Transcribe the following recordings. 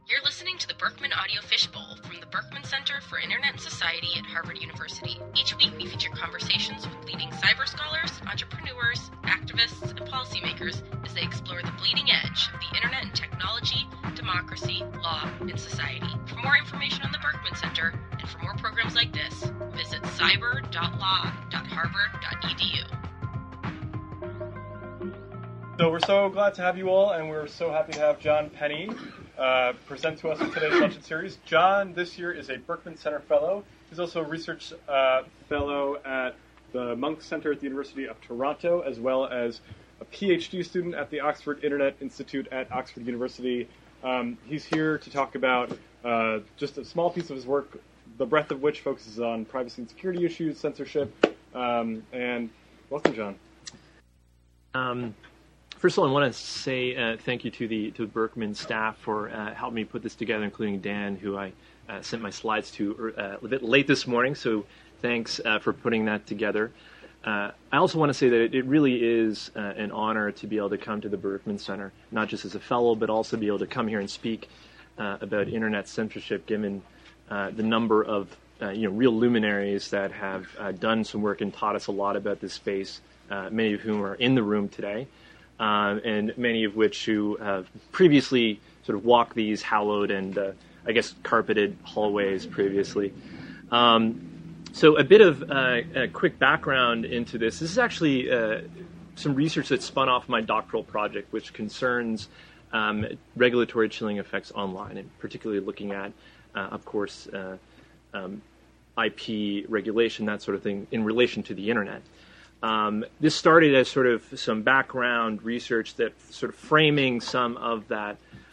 You're listening to the Berkman Audio Fishbowl from the Berkman Center for Internet and Society at Harvard University. Each week we feature conversations with leading cyber scholars, entrepreneurs, activists, and policymakers as they explore the bleeding edge of the internet and technology, democracy, law, and society. For more information on the Berkman Center and for more programs like this, visit cyber.law.harvard.edu. So we're so glad to have you all, and we're so happy to have John Penny present to us in today's lecture series. John, this year, is a Berkman Center Fellow. He's also a research fellow at the Munk Center at the University of Toronto, as well as a PhD student at the Oxford Internet Institute at Oxford University. He's here to talk about just a small piece of his work, the breadth of which focuses on privacy and security issues, censorship, and welcome, John. First of all, I want to say thank you to the Berkman staff for helping me put this together, including Dan, who I sent my slides to a bit late this morning, so thanks for putting that together. I also want to say that it really is an honor to be able to come to the Berkman Center, not just as a fellow, but also be able to come here and speak about internet censorship, given the number of real luminaries that have done some work and taught us a lot about this space, many of whom are in the room today. And many of which who have previously sort of walked these hallowed and, carpeted hallways previously. So a bit of a quick background into this. This is actually some research that spun off my doctoral project, which concerns regulatory chilling effects online, and particularly looking at, of course, IP regulation, that sort of thing, in relation to the internet. This started as sort of some background research that sort of framing some of that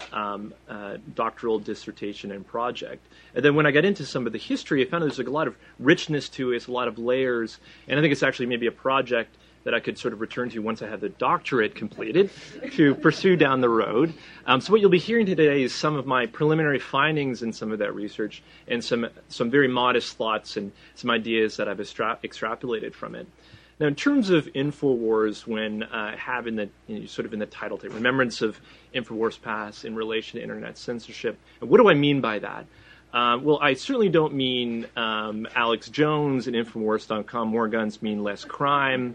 doctoral dissertation and project. And then when I got into some of the history, I found there's like a lot of richness to it, a lot of layers, and I think it's actually maybe a project that I could sort of return to once I have the doctorate completed to pursue down the road. So what you'll be hearing today is some of my preliminary findings in some of that research and some very modest thoughts and some ideas that I've extrapolated from it. Now, in terms of InfoWars, when have in the sort of in the title, the remembrance of InfoWars past in relation to internet censorship, and what do I mean by that? Well, I certainly don't mean Alex Jones and Infowars.com. More guns mean less crime.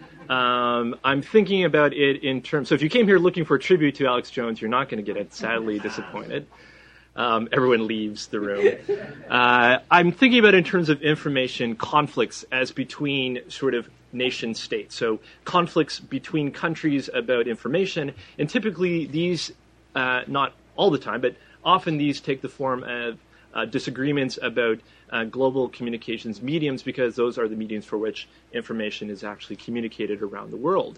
I'm thinking about it in terms. So, if you came here looking for a tribute to Alex Jones, you're not going to get it. Sadly, disappointed. Everyone leaves the room. I'm thinking about it in terms of information conflicts as between sort of nation states. So conflicts between countries about information, and typically these, not all the time, but often these take the form of disagreements about global communications mediums, because those are the mediums for which information is actually communicated around the world.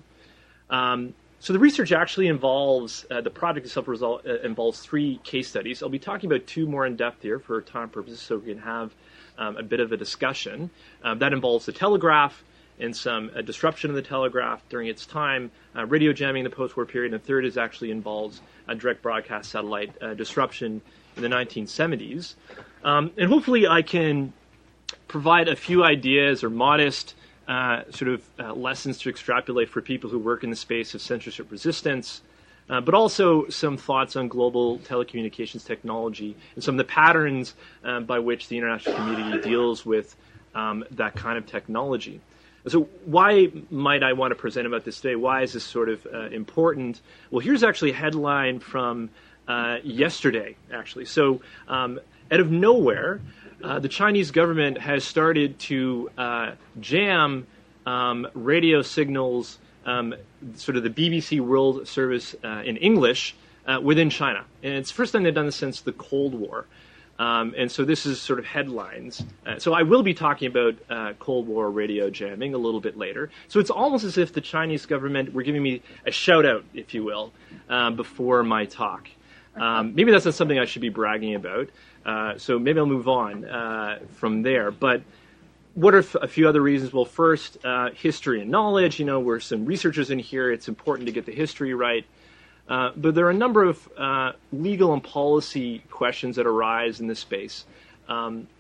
So the research actually involves, the project itself involves 3 case studies. I'll be talking about 2 more in depth here for time purposes, so we can have a bit of a discussion. That involves the telegraph and some disruption of the telegraph during its time, radio jamming in the post-war period, and the third actually involves a direct broadcast satellite disruption in the 1970s. And hopefully I can provide a few ideas or modest lessons to extrapolate for people who work in the space of censorship resistance, but also some thoughts on global telecommunications technology and some of the patterns by which the international community deals with that kind of technology. So why might I want to present about this today? Why is this sort of important? Well, here's actually a headline from yesterday, actually. So out of nowhere, the Chinese government has started to jam radio signals, sort of the BBC World Service in English, within China. And it's the first time they've done this since the Cold War. And so this is sort of headlines. So I will be talking about Cold War radio jamming a little bit later. So it's almost as if the Chinese government were giving me a shout-out, if you will, before my talk. Maybe that's not something I should be bragging about. So maybe I'll move on from there. But what are a few other reasons? Well, first, history and knowledge. We're some researchers in here. It's important to get the history right. But there are a number of legal and policy questions that arise in this space.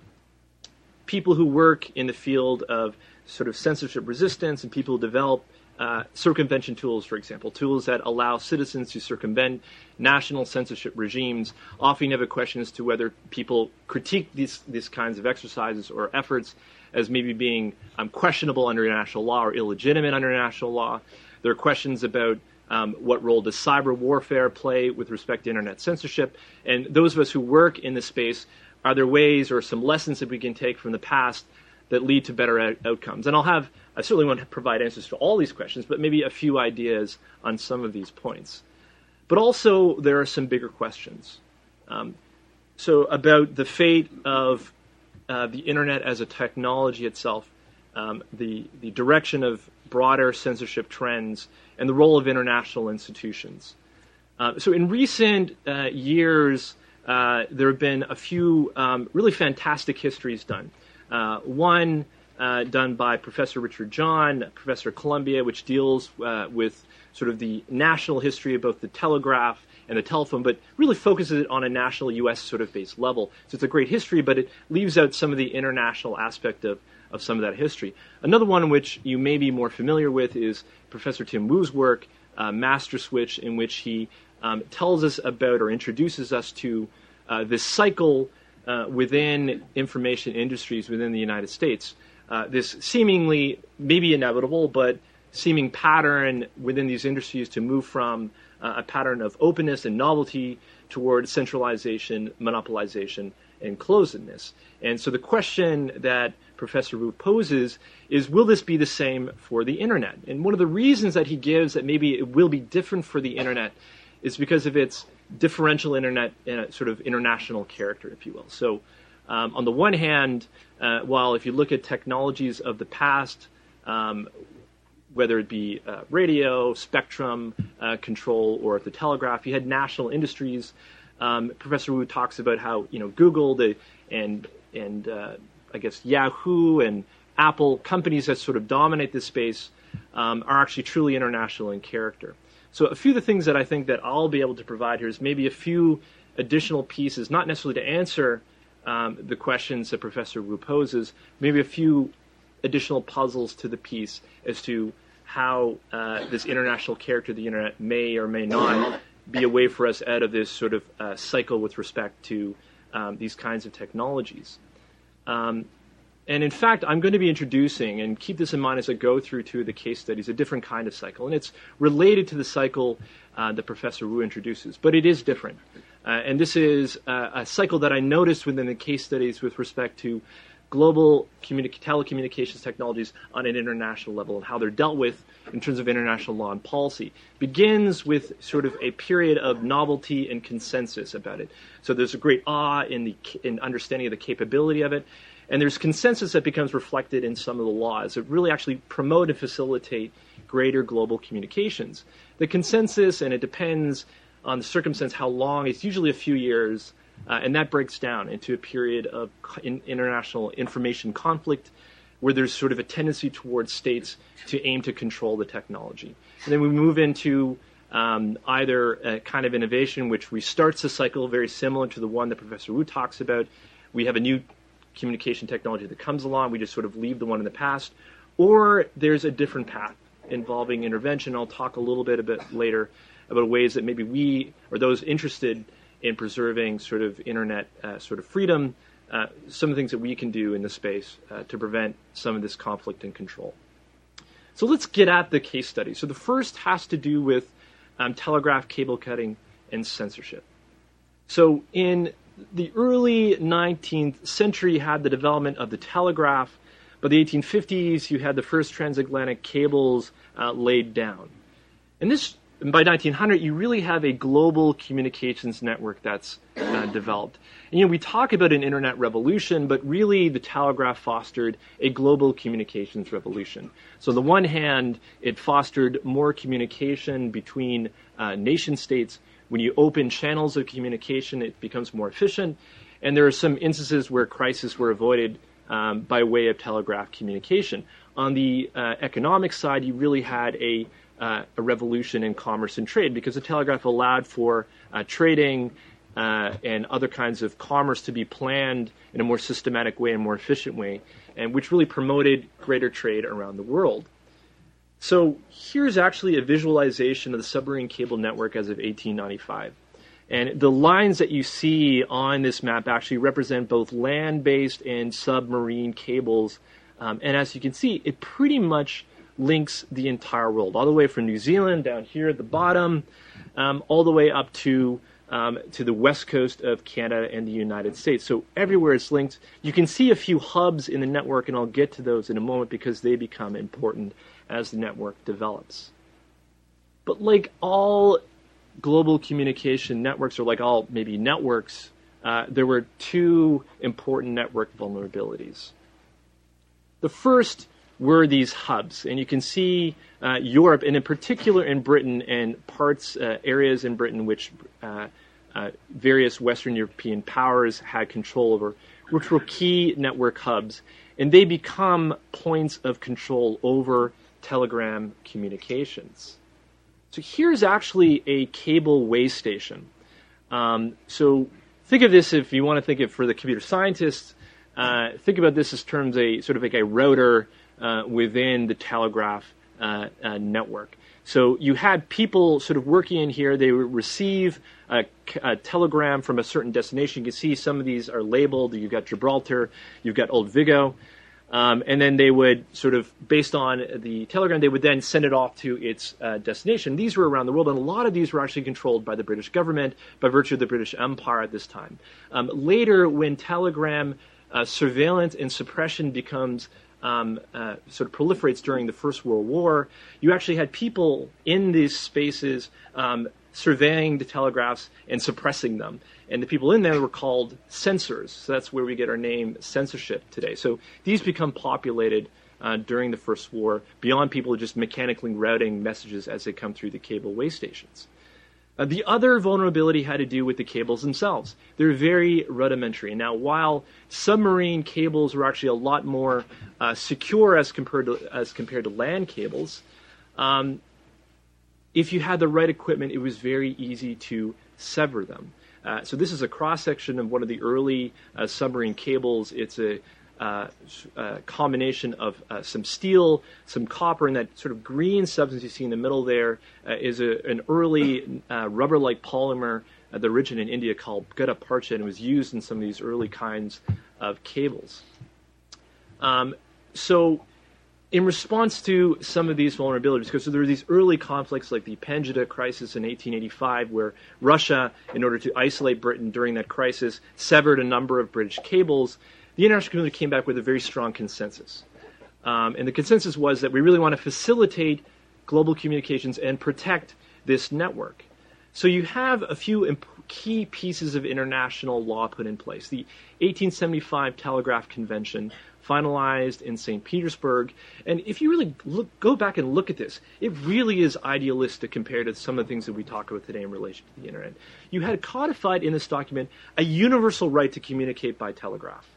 People who work in the field of sort of censorship resistance and people who develop circumvention tools, for example, tools that allow citizens to circumvent national censorship regimes. Often you have a question as to whether people critique these kinds of exercises or efforts as maybe being questionable under international law or illegitimate under international law. There are questions about what role does cyber warfare play with respect to internet censorship. And those of us who work in this space, are there ways or some lessons that we can take from the past that lead to better outcomes? And I certainly won't provide answers to all these questions, but maybe a few ideas on some of these points. But also, there are some bigger questions. So about the fate of the internet as a technology itself, the direction of broader censorship trends, and the role of international institutions. So in recent years, there have been a few really fantastic histories done. One done by Professor Richard John, professor at Columbia, which deals with sort of the national history of both the telegraph and the telephone, but really focuses it on a national U.S. sort of based level. So it's a great history, but it leaves out some of the international aspect of some of that history. Another one which you may be more familiar with is Professor Tim Wu's work, Master Switch, in which he tells us about or introduces us to this cycle within information industries within the United States. This seemingly, maybe inevitable, but seeming pattern within these industries to move from a pattern of openness and novelty toward centralization, monopolization, and closedness. And so the question that Professor Wu poses is, will this be the same for the internet? And one of the reasons that he gives that maybe it will be different for the internet is because of its differential internet and a sort of international character, if you will. So on the one hand, while if you look at technologies of the past, whether it be radio, spectrum control, or the telegraph, you had national industries. Professor Wu talks about how Google and I guess Yahoo and Apple, companies that sort of dominate this space, are actually truly international in character. So a few of the things that I think that I'll be able to provide here is maybe a few additional pieces, not necessarily to answer the questions that Professor Wu poses, maybe a few additional puzzles to the piece as to how this international character of the internet may or may not be a way for us out of this sort of cycle with respect to these kinds of technologies. And in fact, I'm going to be introducing, and keep this in mind as I go through two of the case studies, a different kind of cycle. And it's related to the cycle that Professor Wu introduces, but it is different. And this is a cycle that I noticed within the case studies with respect to global telecommunications technologies on an international level and how they're dealt with in terms of international law and policy. Begins with sort of a period of novelty and consensus about it. So there's a great awe in understanding of the capability of it. And there's consensus that becomes reflected in some of the laws that really actually promote and facilitate greater global communications. The consensus, and it depends on the circumstance how long, it's usually a few years, and that breaks down into a period of international information conflict where there's sort of a tendency towards states to aim to control the technology. And then we move into either a kind of innovation which restarts the cycle very similar to the one that Professor Wu talks about. We have a new communication technology that comes along, we just sort of leave the one in the past, or there's a different path involving intervention. I'll talk a little bit later about ways that maybe we, or those interested in preserving sort of internet sort of freedom, some of the things that we can do in the space to prevent some of this conflict and control. So let's get at the case study. So the first has to do with telegraph cable cutting and censorship. So in the early 19th century, you had the development of the telegraph. By the 1850s, you had the first transatlantic cables laid down. And by 1900, you really have a global communications network that's developed. And, we talk about an internet revolution, but really the telegraph fostered a global communications revolution. So on the one hand, it fostered more communication between nation states. When you open channels of communication, it becomes more efficient. And there are some instances where crises were avoided by way of telegraph communication. On the economic side, you really had a revolution in commerce and trade because the telegraph allowed for trading and other kinds of commerce to be planned in a more systematic way and more efficient way, and which really promoted greater trade around the world. So here's actually a visualization of the submarine cable network as of 1895. And the lines that you see on this map actually represent both land-based and submarine cables. And as you can see, it pretty much links the entire world, all the way from New Zealand down here at the bottom, all the way up to the west coast of Canada and the United States. So everywhere it's linked. You can see a few hubs in the network, and I'll get to those in a moment because they become important as the network develops. But like all global communication networks, or like all maybe networks, there were two important network vulnerabilities. The first were these hubs, and you can see Europe, and in particular in Britain and areas in Britain which various Western European powers had control over, which were key network hubs, and they become points of control over telegram communications. So here's actually a cable way station. So think of this, if you want to think of for the computer scientists, think about this as terms sort of like a router within the telegraph network. So you had people sort of working in here. They would receive a telegram from a certain destination. You can see some of these are labeled. You've got Gibraltar. You've got Old Vigo. And then they would sort of, based on the telegram, they would then send it off to its destination. These were around the world, and a lot of these were actually controlled by the British government by virtue of the British Empire at this time. Later, when telegram surveillance and suppression becomes sort of proliferates during the First World War, you actually had people in these spaces surveying the telegraphs and suppressing them. And the people in there were called censors. So that's where we get our name censorship today. So these become populated during the First War beyond people just mechanically routing messages as they come through the cable way stations. The other vulnerability had to do with the cables themselves. They're very rudimentary. Now, while submarine cables were actually a lot more secure as compared to land cables, if you had the right equipment, it was very easy to sever them. So this is a cross-section of one of the early submarine cables. It's a combination of some steel, some copper, and that sort of green substance you see in the middle there is an early rubber-like polymer that originated in India called gutta parcha, and was used in some of these early kinds of cables. So in response to some of these vulnerabilities, because there were these early conflicts like the Panjshir crisis in 1885, where Russia, in order to isolate Britain during that crisis, severed a number of British cables, the international community came back with a very strong consensus. And the consensus was that we really want to facilitate global communications and protect this network. So you have a few key pieces of international law put in place. The 1875 Telegraph Convention, finalized in St. Petersburg. And if you really go back and look at this, it really is idealistic compared to some of the things that we talk about today in relation to the internet. You had codified in this document a universal right to communicate by telegraph.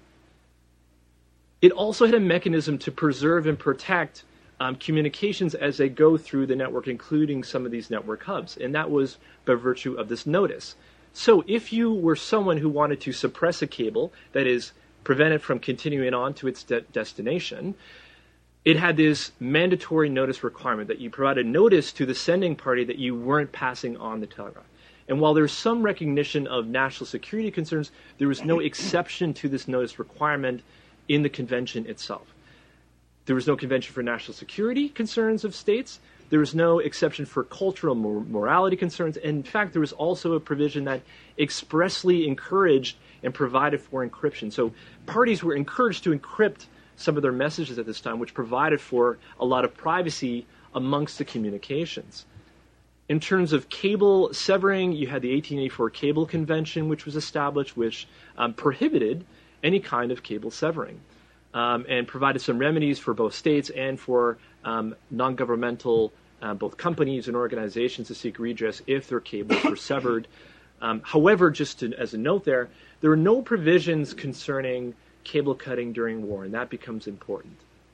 It also had a mechanism to preserve and protect communications as they go through the network, including some of these network hubs. And that was by virtue of this notice. So if you were someone who wanted to suppress a cable, that is, prevent it from continuing on to its destination, it had this mandatory notice requirement that you provided notice to the sending party that you weren't passing on the telegraph. And while there's some recognition of national security concerns, there was no exception to this notice requirement in the convention itself. There was no convention for national security concerns of states. There was no exception for cultural morality concerns. And in fact, there was also a provision that expressly encouraged and provided for encryption. So parties were encouraged to encrypt some of their messages at this time, which provided for a lot of privacy amongst the communications. In terms of cable severing, you had the 1884 Cable Convention, which was established, which prohibited any kind of cable severing. And provided some remedies for both states and for non-governmental, both companies and organizations to seek redress if their cables were severed. However, just as a note there were no provisions concerning cable cutting during war, and that becomes important.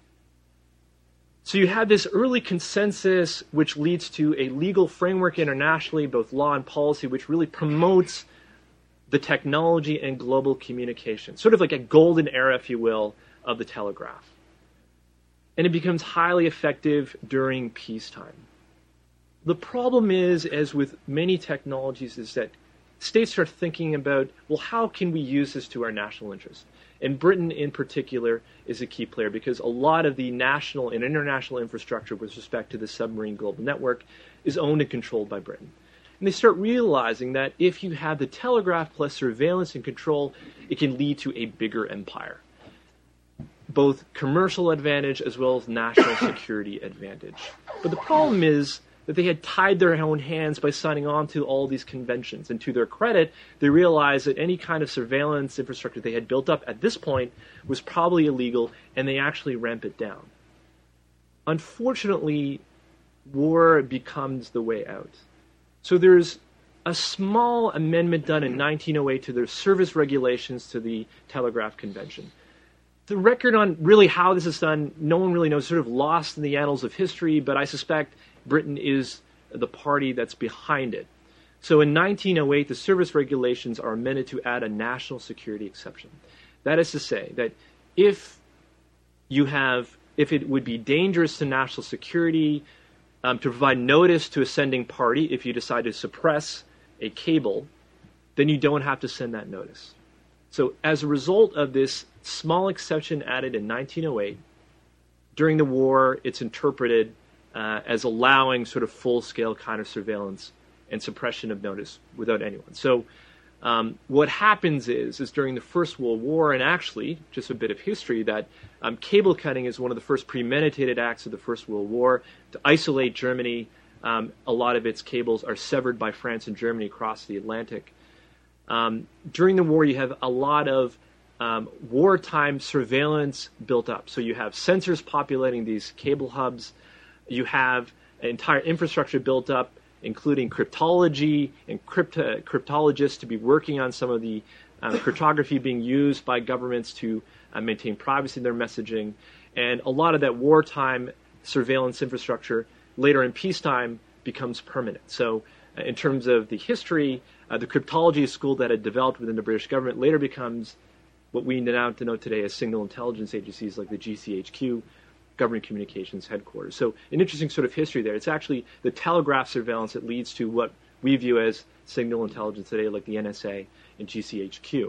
So you have this early consensus which leads to a legal framework internationally, both law and policy, which really promotes the technology and global communication, sort of like a golden era, if you will, of the telegraph. and it becomes highly effective during peacetime. The problem is, as with many technologies, is that states start thinking about, well, how can we use this to our national interest? And Britain in particular is a key player because a lot of the national and international infrastructure with respect to the submarine global network is owned and controlled by Britain. And they start realizing that if you have the telegraph plus surveillance and control, it can lead to a bigger empire. Both commercial advantage as well as national security advantage. But the problem is that they had tied their own hands by signing on to all these conventions. And to their credit, they realized that any kind of surveillance infrastructure they had built up at this point was probably illegal, and they actually ramped it down. Unfortunately, war becomes the way out. So there's a small amendment done in 1908 to their service regulations to the Telegraph Convention. The record on really how this is done, no one really knows, sort of lost in the annals of history, but I suspect Britain is the party that's behind it. So in 1908, the service regulations are amended to add a national security exception. That is to say that if it would be dangerous to national security to provide notice to a sending party if you decide to suppress a cable, then you don't have to send that notice. So as a result of this small exception added in 1908, during the war, it's interpreted as allowing sort of full-scale counter-surveillance and suppression of notice without anyone. So what happens is during the First World War, and actually, just a bit of history, that cable cutting is one of the first premeditated acts of the First World War to isolate Germany. A lot of its cables are severed by France and Germany across the Atlantic. During the war, you have a lot of wartime surveillance built up. So you have sensors populating these cable hubs. You have an entire infrastructure built up, including cryptology and cryptologists to be working on some of the cryptography being used by governments to maintain privacy in their messaging. And a lot of that wartime surveillance infrastructure later in peacetime becomes permanent. So in terms of the history, the cryptology school that had developed within the British government later becomes what we now denote today as signal intelligence agencies like the GCHQ, Government Communications Headquarters. So an interesting sort of history there. It's actually the telegraph surveillance that leads to what we view as signal intelligence today, like the NSA and GCHQ.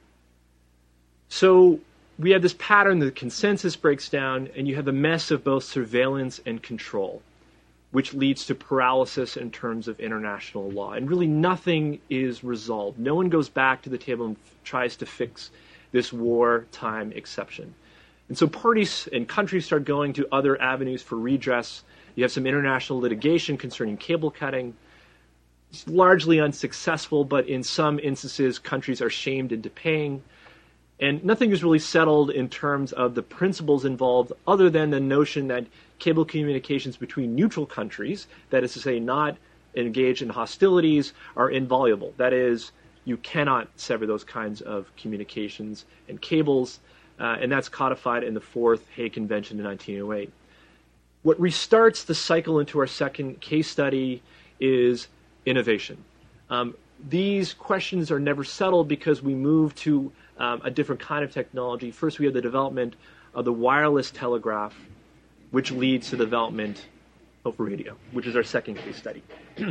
So we have this pattern, the consensus breaks down, and you have a mess of both surveillance and control, which leads to paralysis in terms of international law. And really nothing is resolved. No one goes back to the table and tries to fix this wartime exception. And so parties and countries start going to other avenues for redress. You have some international litigation concerning cable cutting. It's largely unsuccessful, but in some instances, countries are shamed into paying. And nothing is really settled in terms of the principles involved other than the notion that cable communications between neutral countries, that is to say not engaged in hostilities, are inviolable. That is, you cannot sever those kinds of communications and cables. And that's codified in the Fourth Hague Convention in 1908. What restarts the cycle into our second case study is innovation. These questions are never settled because we move to a different kind of technology. First, we have the development of the wireless telegraph, which leads to the development of radio, which is our second case study.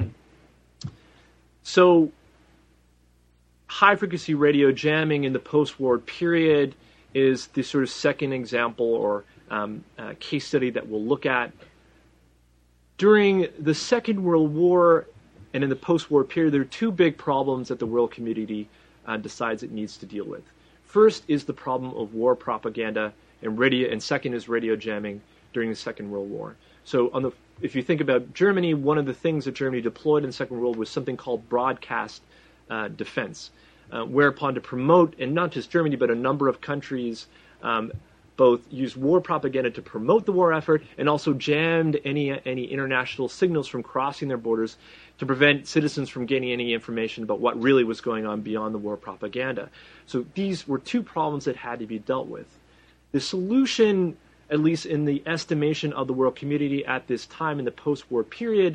So, high-frequency radio jamming in the post-war period is the sort of second example or case study that we'll look at. During the Second World War and in the post-war period, there are two big problems that the world community decides it needs to deal with. First is the problem of war propaganda and radio, and second is radio jamming during the Second World War. So if you think about Germany, one of the things that Germany deployed in the Second World War was something called broadcast defense. Whereupon to promote, and not just Germany, but a number of countries both used war propaganda to promote the war effort and also jammed any international signals from crossing their borders to prevent citizens from getting any information about what really was going on beyond the war propaganda. So these were two problems that had to be dealt with. The solution, at least in the estimation of the world community at this time in the post-war period,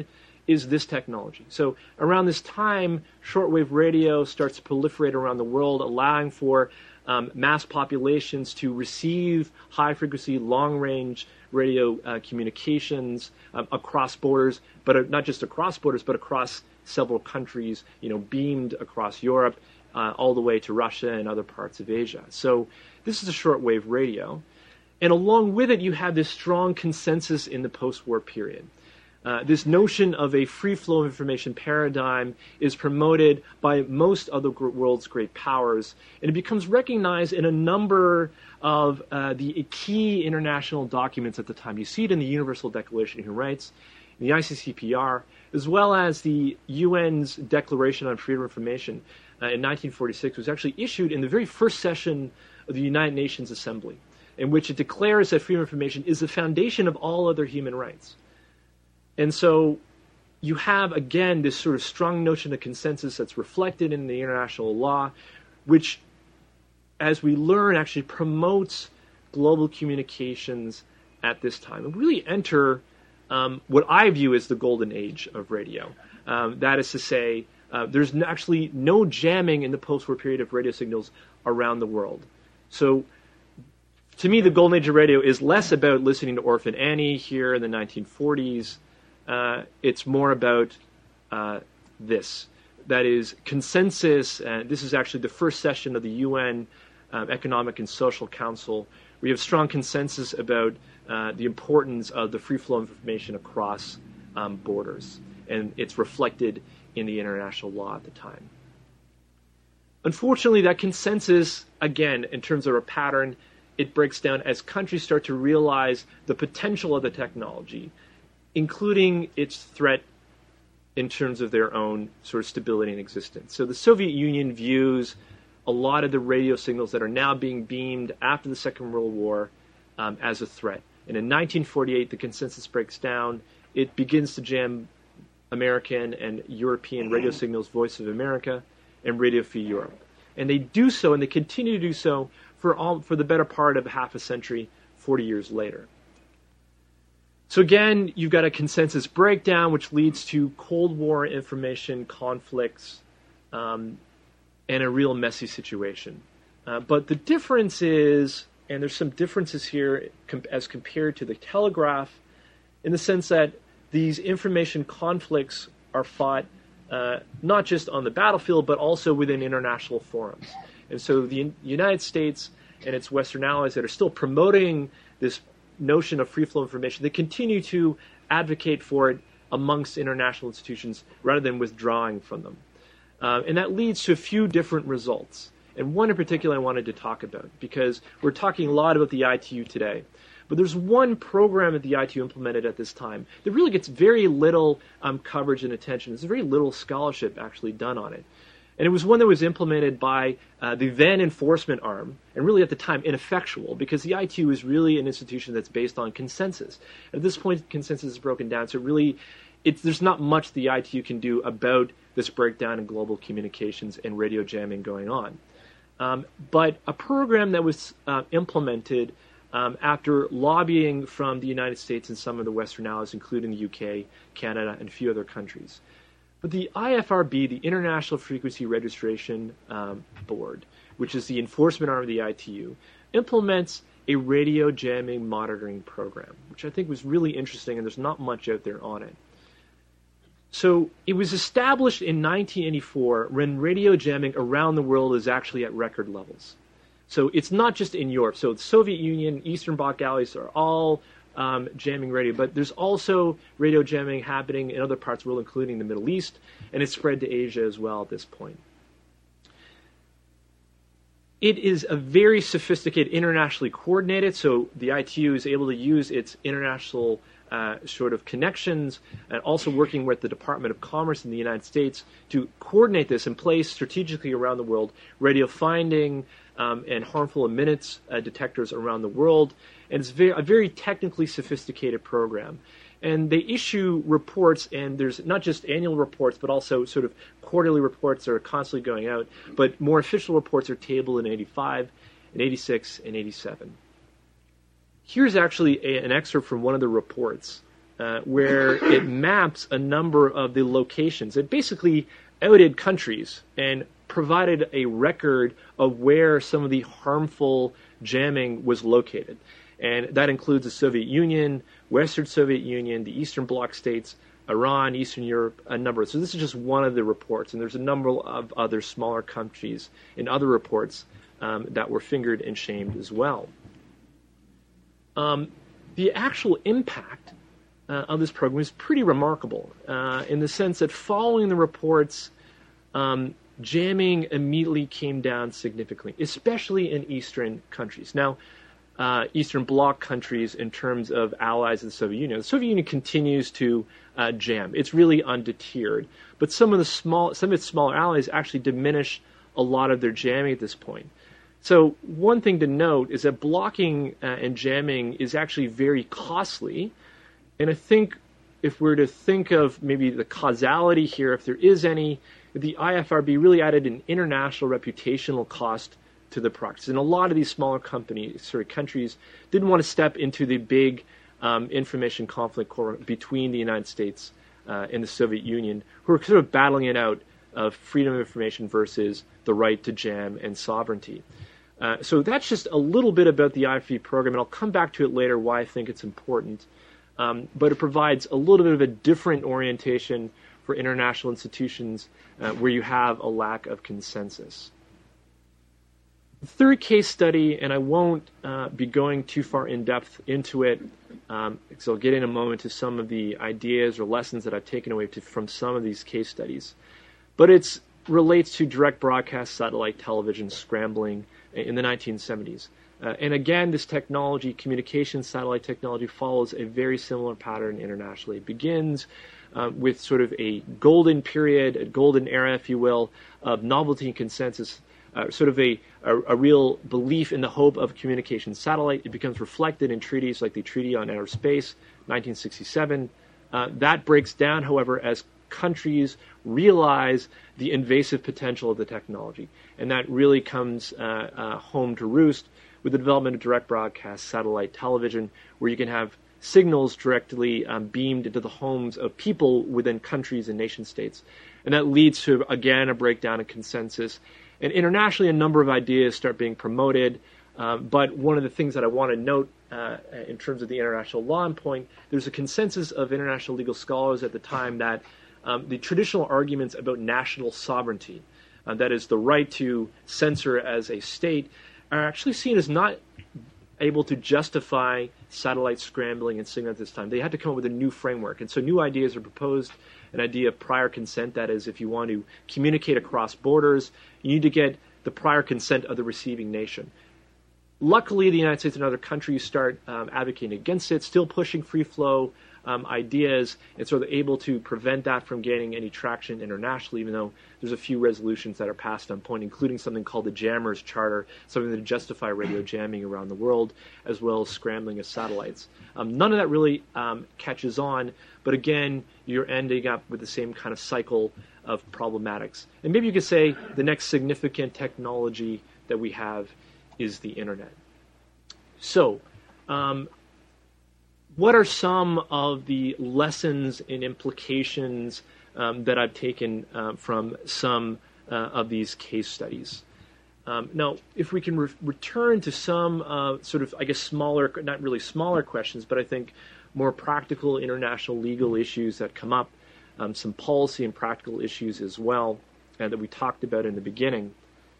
is this technology. So around this time, shortwave radio starts to proliferate around the world, allowing for mass populations to receive high-frequency, long-range radio communications across borders, but not just across borders, but across several countries, beamed across Europe, all the way to Russia and other parts of Asia. So this is a shortwave radio. And along with it, you have this strong consensus in the post-war period. This notion of a free flow of information paradigm is promoted by most of the world's great powers, and it becomes recognized in a number of the key international documents at the time. You see it in the Universal Declaration of Human Rights, in the ICCPR, as well as the UN's Declaration on Freedom of Information in 1946 was actually issued in the very first session of the United Nations Assembly, in which it declares that freedom of information is the foundation of all other human rights. And so you have, again, this sort of strong notion of consensus that's reflected in the international law, which, as we learn, actually promotes global communications at this time. And really enter what I view as the golden age of radio. That is to say, there's actually no jamming in the post-war period of radio signals around the world. So to me, the golden age of radio is less about listening to Orphan Annie here in the 1940s. It's more about this. That is consensus. This is actually the first session of the UN Economic and Social Council. We have strong consensus about the importance of the free flow of information across borders. And it's reflected in the international law at the time. Unfortunately, that consensus, again, in terms of a pattern, it breaks down as countries start to realize the potential of the technology, including its threat in terms of their own sort of stability and existence. So the Soviet Union views a lot of the radio signals that are now being beamed after the Second World War as a threat. And in 1948, the consensus breaks down. It begins to jam American and European radio signals, Voice of America and Radio Free Europe. And they do so, and they continue to do so for the better part of half a century, 40 years later. So again, you've got a consensus breakdown, which leads to Cold War information conflicts and a real messy situation. But the difference is, and there's some differences here as compared to the telegraph, in the sense that these information conflicts are fought not just on the battlefield, but also within international forums. And so the United States and its Western allies that are still promoting this notion of free flow information, they continue to advocate for it amongst international institutions rather than withdrawing from them. And that leads to a few different results. And one in particular I wanted to talk about, because we're talking a lot about the ITU today. But there's one program that the ITU implemented at this time that really gets very little coverage and attention. There's very little scholarship actually done on it. And it was one that was implemented by the then enforcement arm, and really at the time ineffectual, because the ITU is really an institution that's based on consensus. At this point, consensus is broken down, so really there's not much the ITU can do about this breakdown in global communications and radio jamming going on. But a program that was implemented after lobbying from the United States and some of the Western allies, including the UK, Canada, and a few other countries. But the IFRB, the International Frequency Registration Board, which is the enforcement arm of the ITU, implements a radio jamming monitoring program, which I think was really interesting, and there's not much out there on it. So it was established in 1984 when radio jamming around the world is actually at record levels. So it's not just in Europe. So the Soviet Union, Eastern Bloc allies are all jamming radio, but there's also radio jamming happening in other parts of the world, including the Middle East, and it's spread to Asia as well at this point. It is a very sophisticated, internationally coordinated, so the ITU is able to use its international sort of connections, and also working with the Department of Commerce in the United States to coordinate this and place strategically around the world radio finding and harmful emittance detectors around the world. And it's a very technically sophisticated program. And they issue reports, and there's not just annual reports, but also sort of quarterly reports that are constantly going out. But more official reports are tabled in 85, in 86, and 87. Here's actually an excerpt from one of the reports where it maps a number of the locations. It basically outed countries and provided a record of where some of the harmful jamming was located. And that includes the Soviet Union, Western Soviet Union, the Eastern Bloc states, Iran, Eastern Europe, a number. So this is just one of the reports, and there's a number of other smaller countries in other reports that were fingered and shamed as well. The actual impact of this program is pretty remarkable in the sense that following the reports, jamming immediately came down significantly, especially in Eastern countries. Now, Eastern Bloc countries in terms of allies of the Soviet Union. The Soviet Union continues to jam. It's really undeterred. But some of its smaller allies actually diminish a lot of their jamming at this point. So one thing to note is that blocking and jamming is actually very costly. And I think if we're to think of maybe the causality here, if there is any, the IFRB really added an international reputational cost to the practice. And a lot of these smaller countries didn't want to step into the big information conflict between the United States and the Soviet Union, who are sort of battling it out of freedom of information versus the right to jam and sovereignty. So that's just a little bit about the IFRB program, and I'll come back to it later why I think it's important. But it provides a little bit of a different orientation for international institutions where you have a lack of consensus. The third case study, and I won't be going too far in depth into it, because I'll get in a moment to some of the ideas or lessons that I've taken away from some of these case studies. But it relates to direct broadcast satellite television scrambling in the 1970s. And again, this technology, communication satellite technology, follows a very similar pattern internationally. It begins with sort of a golden period, a golden era, if you will, of novelty and consensus, sort of a real belief in the hope of a communication satellite. It becomes reflected in treaties like the Treaty on Outer Space, 1967. That breaks down, however, as countries realize the invasive potential of the technology. And that really comes home to roost with the development of direct broadcast satellite television, where you can have signals directly beamed into the homes of people within countries and nation states. And that leads to, again, a breakdown in consensus. And internationally, a number of ideas start being promoted. But one of the things that I want to note in terms of the international law point, there's a consensus of international legal scholars at the time that the traditional arguments about national sovereignty, that is the right to censor as a state, are actually seen as not able to justify satellite scrambling and signaling at this time. They had to come up with a new framework. And so new ideas are proposed, an idea of prior consent, that is, if you want to communicate across borders, you need to get the prior consent of the receiving nation. Luckily, the United States and other countries start advocating against it, still pushing free flow ideas, and so they're able to prevent that from gaining any traction internationally, even though there's a few resolutions that are passed on point, including something called the Jammers Charter, something to justify radio jamming around the world, as well as scrambling of satellites. None of that really catches on, but again, you're ending up with the same kind of cycle of problematics. And maybe you could say the next significant technology that we have is the internet. So, what are some of the lessons and implications that I've taken from some of these case studies? Now, if we can return to some sort of, I guess, smaller, not really smaller questions, but I think more practical international legal issues that come up, some policy and practical issues as well that we talked about in the beginning.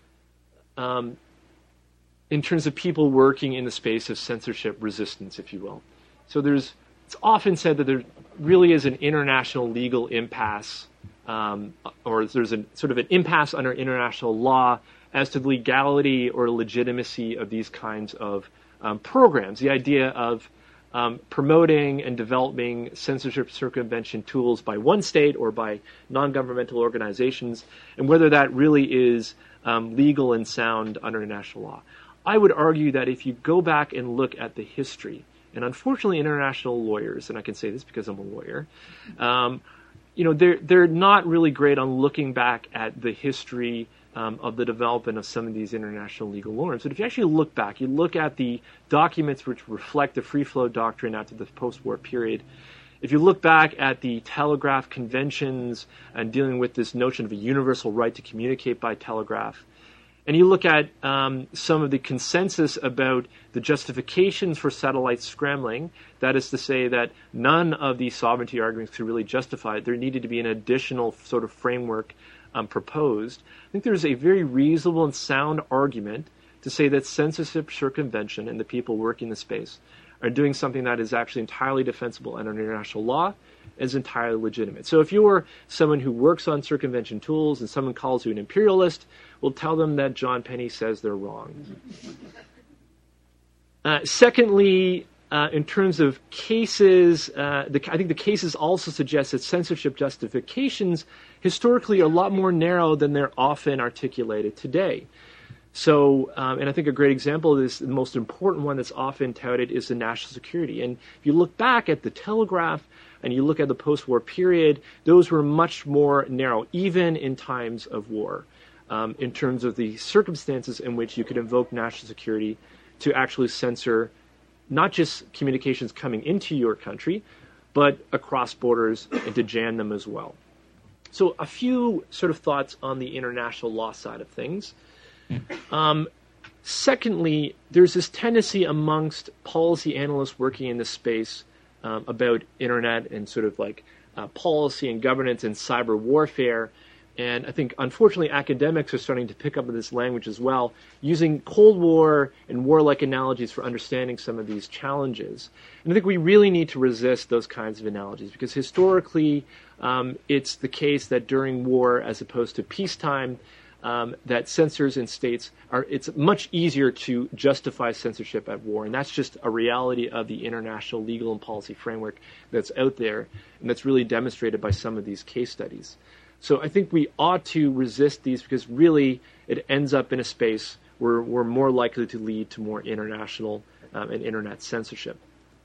In terms of people working in the space of censorship resistance, if you will. So it's often said that there really is an international legal impasse, or there's a sort of an impasse under international law as to the legality or legitimacy of these kinds of programs. The idea of promoting and developing censorship circumvention tools by one state or by non-governmental organizations, and whether that really is legal and sound under international law. I would argue that if you go back and look at the history, and unfortunately international lawyers, and I can say this because I'm a lawyer, they're not really great on looking back at the history of the development of some of these international legal norms. But if you actually look back, you look at the documents which reflect the free flow doctrine after the post-war period, If you look back at the telegraph conventions and dealing with this notion of a universal right to communicate by telegraph, and you look at some of the consensus about the justifications for satellite scrambling, that is to say that none of these sovereignty arguments could really justify it. There needed to be an additional sort of framework proposed. I think there's a very reasonable and sound argument to say that censorship circumvention and the people working the space are doing something that is actually entirely defensible under international law, is entirely legitimate. So if you're someone who works on circumvention tools and someone calls you an imperialist, we'll tell them that John Penny says they're wrong. Secondly, in terms of cases, I think the cases also suggest that censorship justifications historically are a lot more narrow than they're often articulated today. So, and I think a great example of this, the most important one that's often touted, is the national security. And if you look back at the telegraph and you look at the post-war period, those were much more narrow, even in times of war, in terms of the circumstances in which you could invoke national security to actually censor not just communications coming into your country, but across borders and to jam them as well. So a few sort of thoughts on the international law side of things. Secondly, there's this tendency amongst policy analysts working in this space about internet and sort of like policy and governance and cyber warfare. And I think, unfortunately, academics are starting to pick up on this language as well, using Cold War and warlike analogies for understanding some of these challenges. And I think we really need to resist those kinds of analogies because historically it's the case that during war, as opposed to peacetime, that censors in states it's much easier to justify censorship at war. And that's just a reality of the international legal and policy framework that's out there. And that's really demonstrated by some of these case studies. So I think we ought to resist these because really it ends up in a space where we're more likely to lead to more international and internet censorship.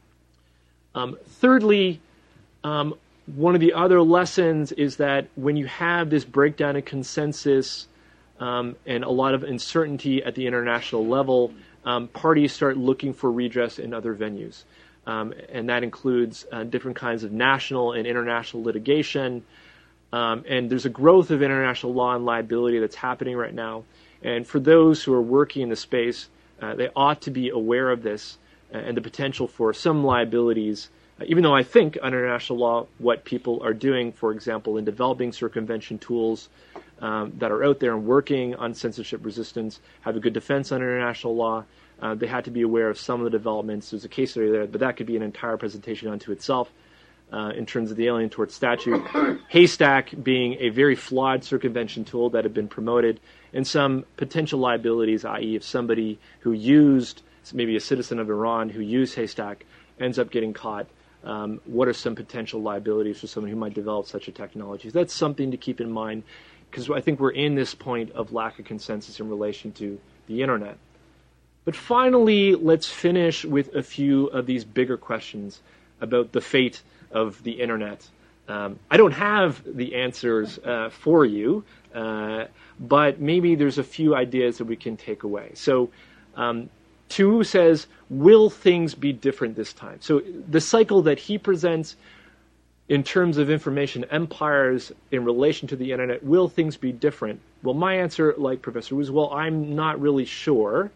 Thirdly, one of the other lessons is that when you have this breakdown in consensus and a lot of uncertainty at the international level, parties start looking for redress in other venues. And that includes different kinds of national and international litigation. And there's a growth of international law and liability that's happening right now. And for those who are working in the space, they ought to be aware of this and the potential for some liabilities, even though I think under international law, what people are doing, for example, in developing circumvention tools that are out there and working on censorship resistance, have a good defense under international law. They had to be aware of some of the developments. There's a case study there, but that could be an entire presentation unto itself. In terms of the Alien Tort Statute, Haystack being a very flawed circumvention tool that had been promoted, and some potential liabilities, i.e. if somebody who used, maybe a citizen of Iran who used Haystack ends up getting caught, what are some potential liabilities for someone who might develop such a technology? That's something to keep in mind, because I think we're in this point of lack of consensus in relation to the internet. But finally, let's finish with a few of these bigger questions about the fate of the internet. I don't have the answers for you, but maybe there's a few ideas that we can take away. So Tu says, will things be different this time? So the cycle that he presents in terms of information empires in relation to the internet, will things be different? Well, my answer, like Professor Wu, is, well, I'm not really sure.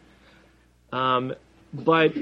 But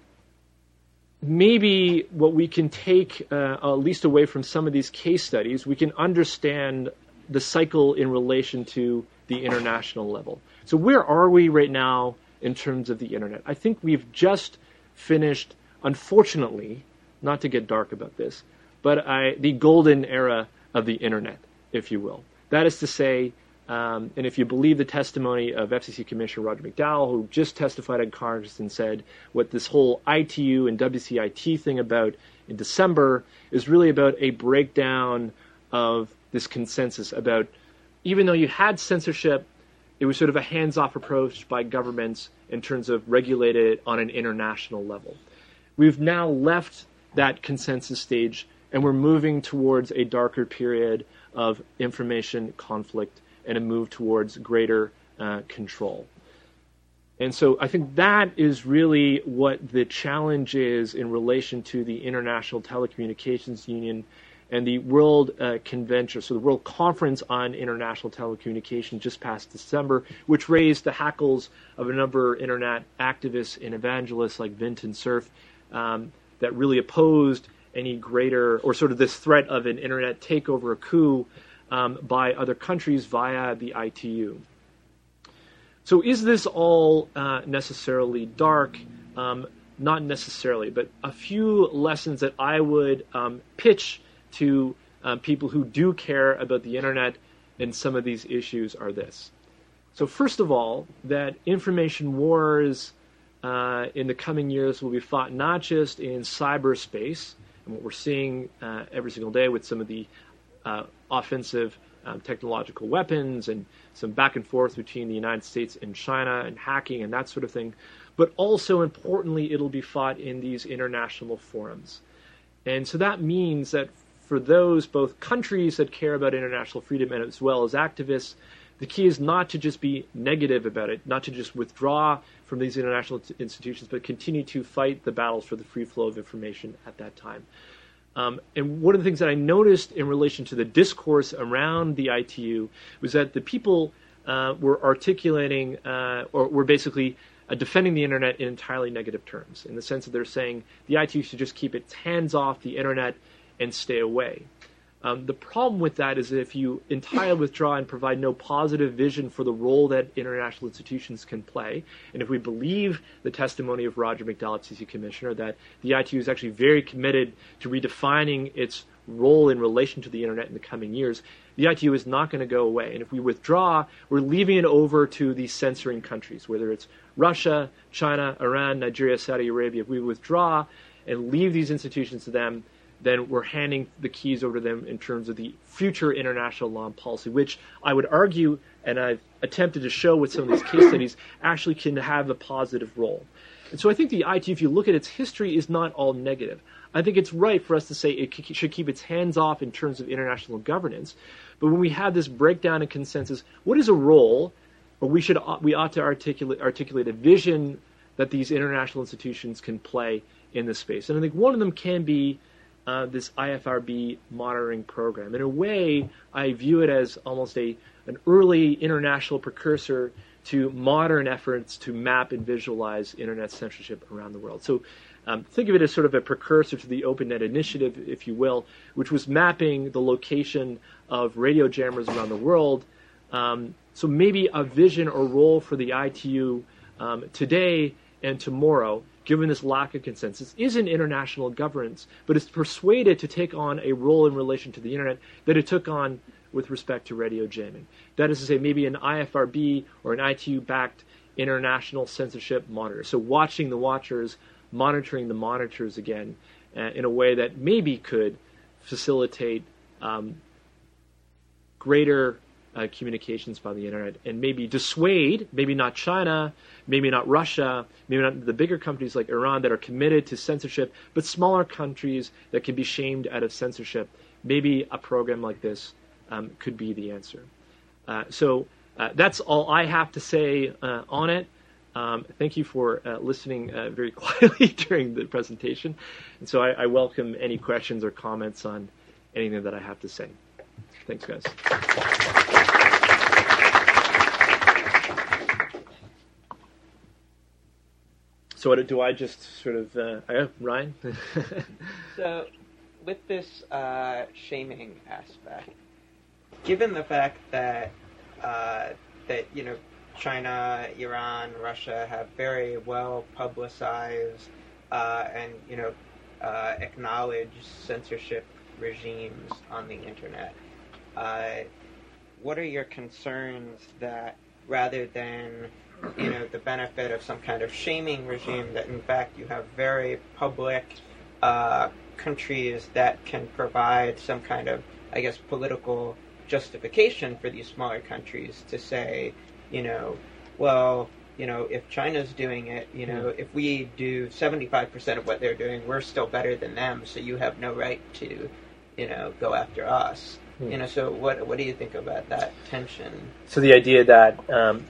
maybe what we can take at least away from some of these case studies, we can understand the cycle in relation to the international level. So where are we right now in terms of the internet? I think we've just finished, unfortunately, not to get dark about this, but the golden era of the internet, if you will. That is to say, and if you believe the testimony of FCC Commissioner Roger McDowell, who just testified in Congress and said what this whole ITU and WCIT thing about in December is really about a breakdown of this consensus about, even though you had censorship, it was sort of a hands-off approach by governments in terms of regulating it on an international level. We've now left that consensus stage, and we're moving towards a darker period of information conflict and a move towards greater control. And so I think that is really what the challenge is in relation to the International Telecommunications Union and the World Convention, so the World Conference on International Telecommunications just past December, which raised the hackles of a number of internet activists and evangelists like Vinton Cerf that really opposed any greater, or sort of this threat of an internet takeover, a coup by other countries via the ITU. So is this all necessarily dark? Not necessarily, but a few lessons that I would pitch to people who do care about the internet and some of these issues are this. So first of all, that information wars in the coming years will be fought not just in cyberspace, and what we're seeing every single day with some of the offensive technological weapons and some back and forth between the United States and China and hacking and that sort of thing, but also importantly, it'll be fought in these international forums. And so that means that for those both countries that care about international freedom and as well as activists, the key is not to just be negative about it, not to just withdraw from these international institutions, but continue to fight the battles for the free flow of information at that time. And one of the things that I noticed in relation to the discourse around the ITU was that the people were articulating or were basically defending the internet in entirely negative terms, in the sense that they're saying the ITU should just keep its hands off the internet and stay away. The problem with that is that if you entirely withdraw and provide no positive vision for the role that international institutions can play, and if we believe the testimony of Roger McDowell, FCC Commissioner, that the ITU is actually very committed to redefining its role in relation to the internet in the coming years, the ITU is not going to go away. And if we withdraw, we're leaving it over to these censoring countries, whether it's Russia, China, Iran, Nigeria, Saudi Arabia. If we withdraw and leave these institutions to them, then we're handing the keys over to them in terms of the future international law and policy, which I would argue, and I've attempted to show with some of these case studies, actually can have a positive role. And so I think the ITU, if you look at its history, is not all negative. I think it's right for us to say it should keep its hands off in terms of international governance. But when we have this breakdown in consensus, what is a role, or we ought to articulate a vision that these international institutions can play in this space. And I think one of them can be this IFRB monitoring program. In a way, I view it as almost an early international precursor to modern efforts to map and visualize internet censorship around the world. So think of it as sort of a precursor to the OpenNet initiative, if you will, which was mapping the location of radio jammers around the world. So maybe a vision or role for the ITU today and tomorrow, given this lack of consensus, isn't international governance, but it's persuaded to take on a role in relation to the internet that it took on with respect to radio jamming. That is to say, maybe an IFRB or an ITU-backed international censorship monitor. So watching the watchers, monitoring the monitors again, in a way that maybe could facilitate greater communications by the internet and maybe dissuade, maybe not China, maybe not Russia, maybe not the bigger countries like Iran that are committed to censorship, but smaller countries that can be shamed out of censorship. Maybe a program like this could be the answer. So that's all I have to say on it. Thank you for listening very quietly during the presentation. And so I welcome any questions or comments on anything that I have to say. Thanks, guys. So do I just sort of, Ryan? So with this shaming aspect, given the fact that China, Iran, Russia have very well publicized and acknowledged censorship regimes on the internet, what are your concerns that rather than the benefit of some kind of shaming regime, that in fact you have very public countries that can provide some kind of, I guess, political justification for these smaller countries to say, if China's doing it, if we do 75% of what they're doing, we're still better than them, so you have no right to, go after us. So what do you think about that tension? So the idea that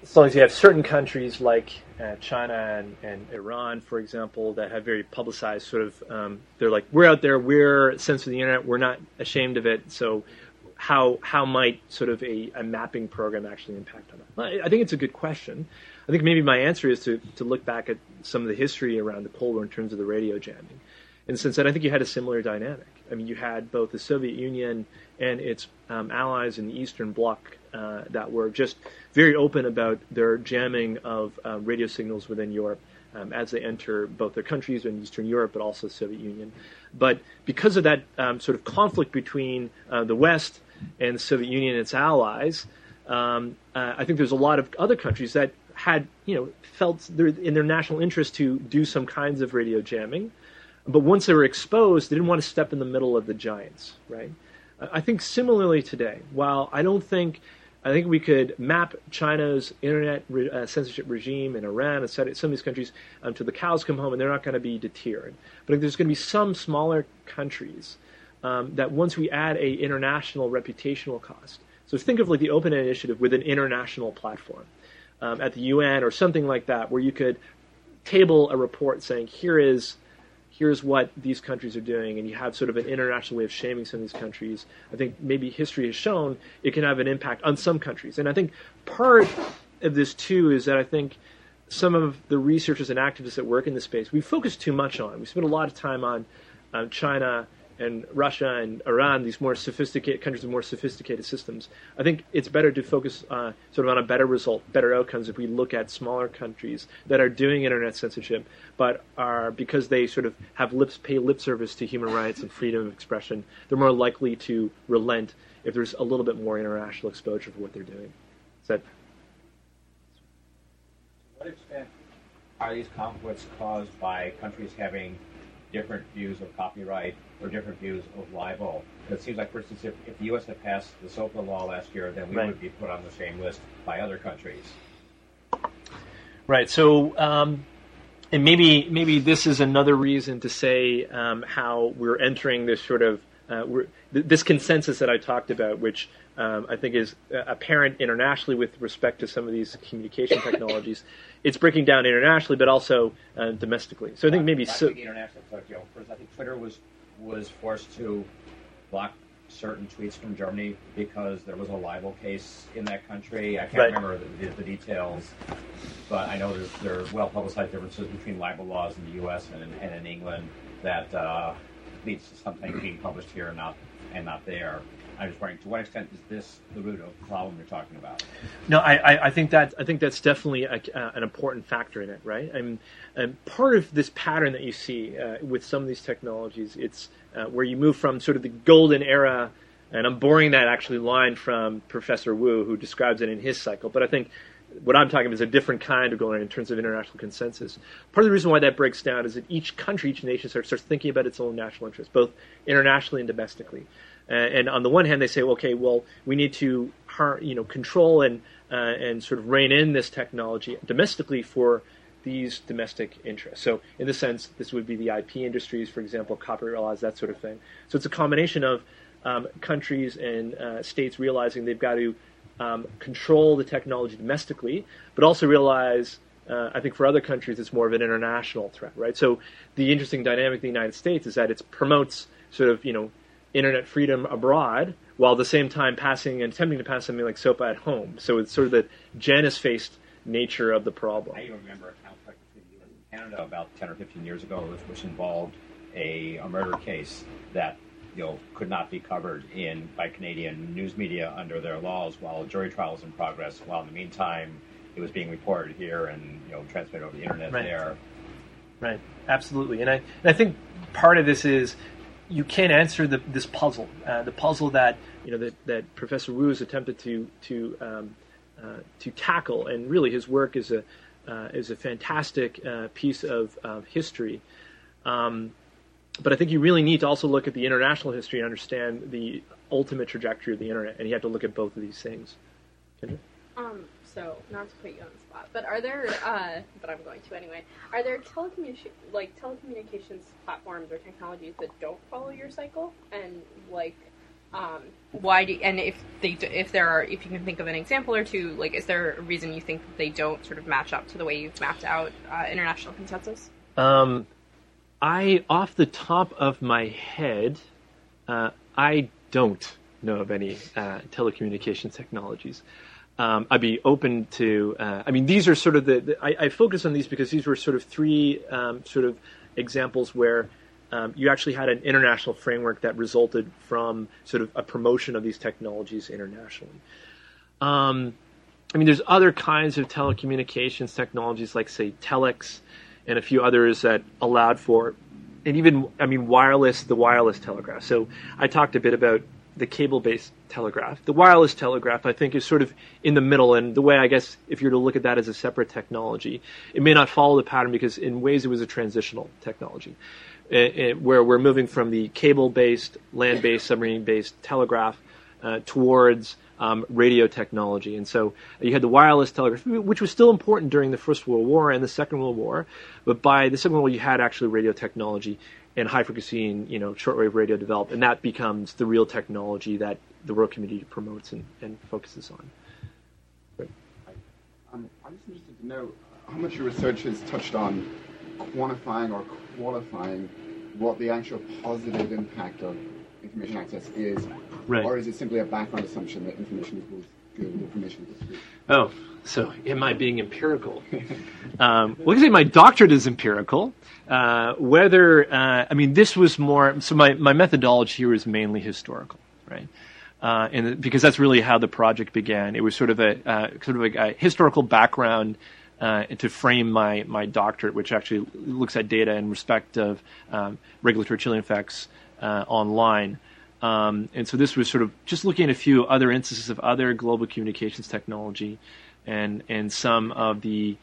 as long as you have certain countries like China and Iran, for example, that have very publicized sort of, they're like, we're out there, we're censoring the internet, we're not ashamed of it, so how might sort of a mapping program actually impact on that? Well, I think it's a good question. I think maybe my answer is to look back at some of the history around the Cold War in terms of the radio jamming. In the sense that I think you had a similar dynamic. I mean, you had both the Soviet Union and its allies in the Eastern Bloc that were just very open about their jamming of radio signals within Europe as they enter both their countries in Eastern Europe, but also the Soviet Union. But because of that sort of conflict between the West and the Soviet Union and its allies, I think there's a lot of other countries that had, felt in their national interest to do some kinds of radio jamming. But once they were exposed, they didn't want to step in the middle of the giants, right? I think similarly today, while I think we could map China's internet censorship regime in Iran and some of these countries until the cows come home and they're not going to be deterred. But I think there's going to be some smaller countries that once we add a international reputational cost. So think of like the Open Initiative with an international platform at the UN or something like that, where you could table a report saying, here's what these countries are doing, and you have sort of an international way of shaming some of these countries. I think maybe history has shown it can have an impact on some countries. And I think part of this, too, is that I think some of the researchers and activists that work in this space, we focus too much on. We spend a lot of time on China and Russia and Iran, these more sophisticated countries with more sophisticated systems. I think it's better to focus sort of on a better result, better outcomes if we look at smaller countries that are doing internet censorship, but are, because they sort of have pay lip service to human rights and freedom of expression, they're more likely to relent if there's a little bit more international exposure for what they're doing. Is that? To what extent are these conflicts caused by countries having different views of copyright or different views of libel? It seems like, for instance, if the U.S. had passed the SOPA law last year, then we would be put on the same list by other countries. Right. So, and maybe this is another reason to say how we're entering this sort of this consensus that I talked about, which I think is apparent internationally with respect to some of these communication technologies. It's breaking down internationally, but also domestically. So I think maybe internationally. For instance, I think Twitter was forced to block certain tweets from Germany because there was a libel case in that country. I can't remember the details, but I know there are well-publicized differences between libel laws in the U.S. and in England that leads to something being published here and not there. I'm just wondering, to what extent is this the root of the problem you're talking about? No, I think that's definitely an important factor in it, right? And part of this pattern that you see with some of these technologies, it's where you move from sort of the golden era, and I'm borrowing that actually line from Professor Wu, who describes it in his cycle, but I think what I'm talking about is a different kind of golden in terms of international consensus. Part of the reason why that breaks down is that each country, each nation starts thinking about its own national interests, both internationally and domestically. And on the one hand, they say, okay, well, we need to control and sort of rein in this technology domestically for these domestic interests. So in this sense, this would be the IP industries, for example, copyright laws, that sort of thing. So it's a combination of countries and states realizing they've got to control the technology domestically, but also realize, I think for other countries, it's more of an international threat, right? So the interesting dynamic in the United States is that it promotes sort of, internet freedom abroad, while at the same time attempting to pass something like SOPA at home. So it's sort of the Janus-faced nature of the problem. I even remember a conflict between the U.S. and Canada about 10 or 15 years ago, which involved a murder case that could not be covered by Canadian news media under their laws while a jury trial was in progress. While in the meantime, it was being reported here and transmitted over the internet there. Right, absolutely. And I think part of this is you can't answer this puzzle, the puzzle that that Professor Wu has attempted to tackle, and really his work is a fantastic piece of history. But I think you really need to also look at the international history and understand the ultimate trajectory of the internet, and you have to look at both of these things. Kendra? So, not to put you on the spot, but are there, but I'm going to anyway, are there telecommunications platforms or technologies that don't follow your cycle? And, Why do and if you can think of an example or two, like, is there a reason you think that they don't sort of match up to the way you've mapped out international consensus? I, off the top of my head, I don't know of any telecommunications technologies. I'd be open to. These are sort of I focus on these because these were sort of three sort of examples where you actually had an international framework that resulted from sort of a promotion of these technologies internationally. There's other kinds of telecommunications technologies, like, say, telex, and a few others that allowed for, and even, the wireless telegraph. So I talked a bit about the cable-based telegraph. The wireless telegraph, I think, is sort of in the middle, and the way, I guess, if you're to look at that as a separate technology, it may not follow the pattern because in ways it was a transitional technology, where we're moving from the cable-based, land-based, submarine-based telegraph towards radio technology. And so you had the wireless telegraph, which was still important during the First World War and the Second World War, but by the Second World War you had actually radio technology and high-frequency and shortwave radio developed, and that becomes the real technology that the world community promotes and focuses on. I'm just interested to know how much your research has touched on quantifying or qualifying what the actual positive impact of information access is, right. Or is it simply a background assumption that information equals good, information equals good? Oh, so am I being empirical? Well, I say my doctorate is empirical. This was more, so my methodology here is mainly historical, right? Because that's really how the project began. It was sort of a historical background to frame my doctorate, which actually looks at data in respect of regulatory chilling effects online. And so this was sort of just looking at a few other instances of other global communications technology and some of the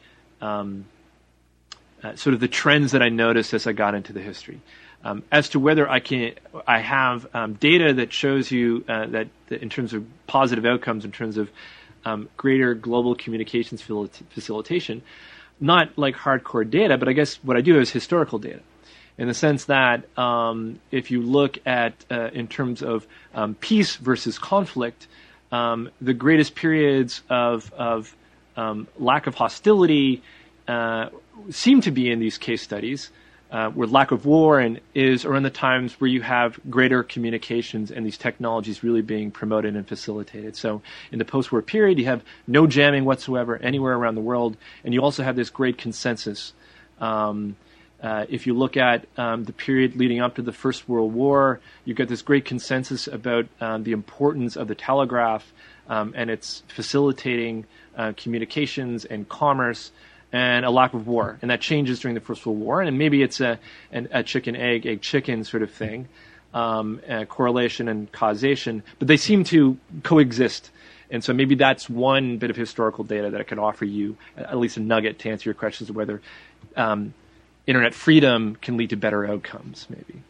sort of the trends that I noticed as I got into the history. As to whether I have data that shows you that in terms of positive outcomes, in terms of greater global communications facilitation, not like hardcore data, but I guess what I do is historical data, in the sense that if you look at in terms of peace versus conflict, the greatest periods of lack of hostility seem to be in these case studies, where lack of war are in the times where you have greater communications and these technologies really being promoted and facilitated. So in the post-war period, you have no jamming whatsoever anywhere around the world, and you also have this great consensus. If you look at the period leading up to the First World War, you get this great consensus about the importance of the telegraph and its facilitating communications and commerce, and a lack of war. And that changes during the First World War, and maybe it's a chicken, egg chicken sort of thing, correlation and causation, but they seem to coexist. And so maybe that's one bit of historical data that I could offer you, at least a nugget to answer your questions of whether internet freedom can lead to better outcomes, maybe.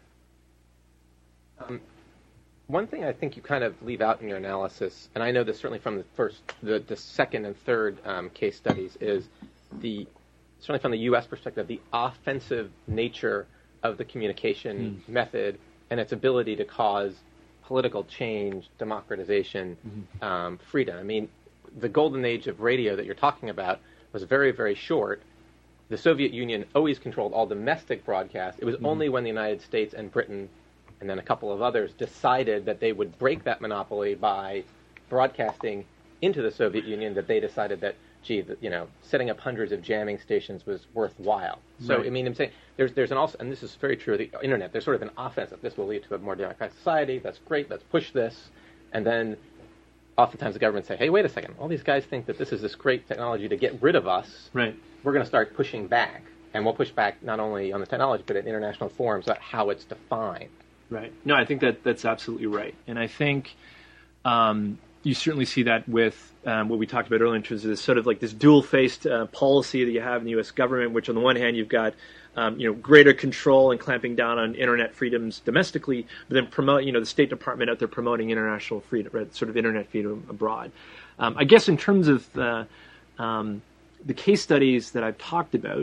One thing I think you kind of leave out in your analysis, and I know this certainly from the second and third case studies, is certainly from the U.S. perspective, the offensive nature of the communication method and its ability to cause political change, democratization, freedom. I mean, the golden age of radio that you're talking about was very, very short. The Soviet Union always controlled all domestic broadcasts. It was only when the United States and Britain and then a couple of others decided that they would break that monopoly by broadcasting into the Soviet Union that they decided that, setting up hundreds of jamming stations was worthwhile. So, right. I mean, I'm saying there's an also, and this is very true of the internet, there's sort of an offensive. This will lead to a more democratic society. That's great. Let's push this. And then oftentimes the government say, hey, wait a second. All these guys think that this is this great technology to get rid of us. Right. We're going to start pushing back. And we'll push back not only on the technology, but in international forums about how it's defined. Right. No, I think that's absolutely right. And I think you certainly see that with what we talked about earlier in terms of this sort of like this dual-faced policy that you have in the U.S. government, which on the one hand you've got greater control and clamping down on internet freedoms domestically, but then promote the State Department out there promoting international freedom, right, sort of internet freedom abroad. I guess in terms of the case studies that I've talked about,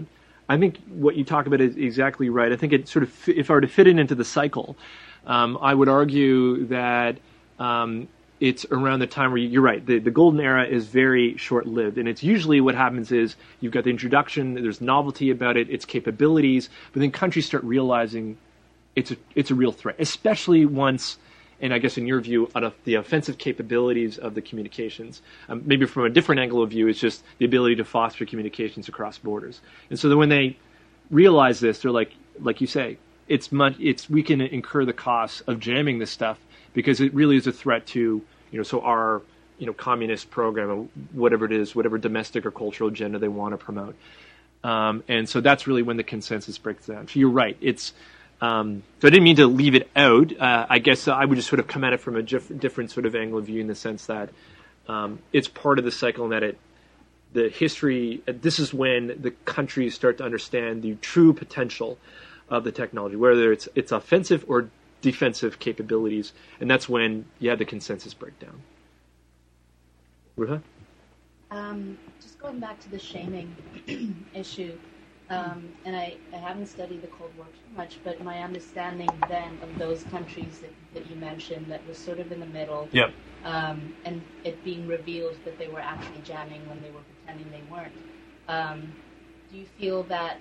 I think what you talk about is exactly right. I think it sort of, if I were to fit it into the cycle, I would argue that it's around the time where you're right. The golden era is very short-lived, and it's usually what happens is you've got the introduction, there's novelty about it, its capabilities, but then countries start realizing it's a real threat, especially once, and I guess in your view, the offensive capabilities of the communications. Maybe from a different angle of view, it's just the ability to foster communications across borders. And so then when they realize this, they're like you say, we can incur the costs of jamming this stuff because it really is a threat to, so our, communist program, or whatever it is, whatever domestic or cultural agenda they want to promote. And so that's really when the consensus breaks down. So you're right. It's, so I didn't mean to leave it out. I guess I would just sort of come at it from a different sort of angle of view in the sense that it's part of the cycle and that the history, this is when the countries start to understand the true potential of the technology, whether it's offensive or defensive capabilities, and that's when you have the consensus breakdown. Ruha? Just going back to the shaming issue, and I haven't studied the Cold War too much, but my understanding then of those countries that you mentioned that was sort of in the middle, yep. And it being revealed that they were actually jamming when they were pretending they weren't. Do you feel that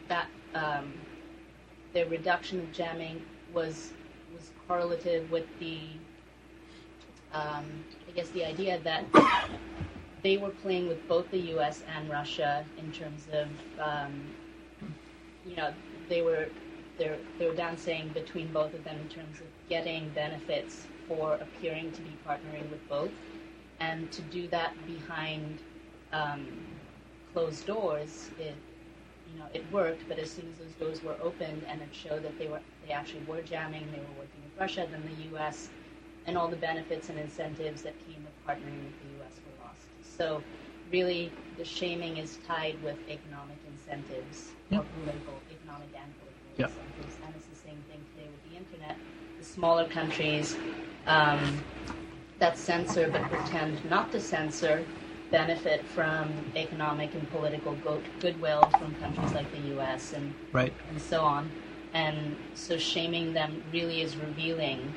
the reduction of jamming was correlative with the, I guess, the idea that they were playing with both the U.S. and Russia in terms of, they were dancing between both of them in terms of getting benefits for appearing to be partnering with both, and to do that behind closed doors, it worked. But as soon as those doors were opened and it showed that they actually were jamming, they were working with Russia, then the U.S. and all the benefits and incentives that came with partnering with the U.S. were lost. So really, the shaming is tied with economic incentives, or economic and political incentives, and it's the same thing today with the internet. The smaller countries that censor but pretend not to censor benefit from economic and political goodwill from countries like the U.S. and so on. And so shaming them really is revealing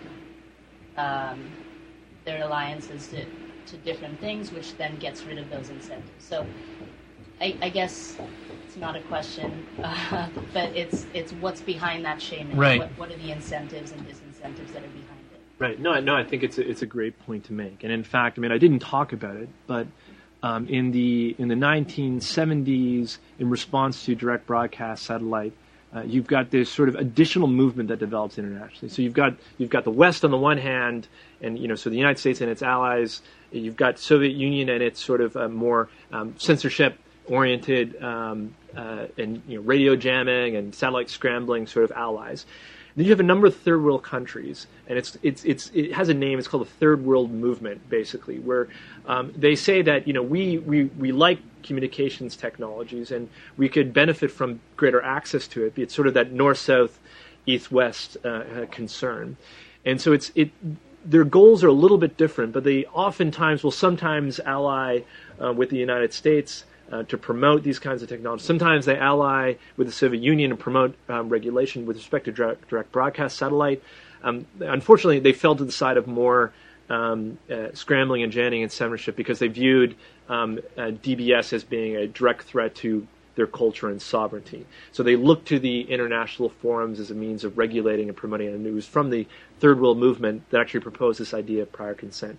their alliances to different things, which then gets rid of those incentives. So I guess it's not a question, but it's what's behind that shaming. Right. What are the incentives and disincentives that are behind it? Right. No, I think it's a great point to make. And in fact, I didn't talk about it, but in the 1970s, in response to direct broadcast satellite, you've got this sort of additional movement that develops internationally. So you've got the West on the one hand, and so the United States and its allies. You've got Soviet Union and its sort of more censorship-oriented and radio jamming and satellite scrambling sort of allies. Then you have a number of third world countries, and it has a name. It's called the Third World Movement, basically, where they say that we like communications technologies and we could benefit from greater access to it. It's sort of that north-south, east-west concern, and so their goals are a little bit different, but they oftentimes will sometimes ally with the United States to promote these kinds of technologies. Sometimes they ally with the Soviet Union and promote regulation with respect to direct broadcast satellite. Unfortunately, they fell to the side of more scrambling and jamming and censorship because they viewed DBS as being a direct threat to their culture and sovereignty. So they looked to the international forums as a means of regulating and promoting it. And it was from the Third World Movement that actually proposed this idea of prior consent.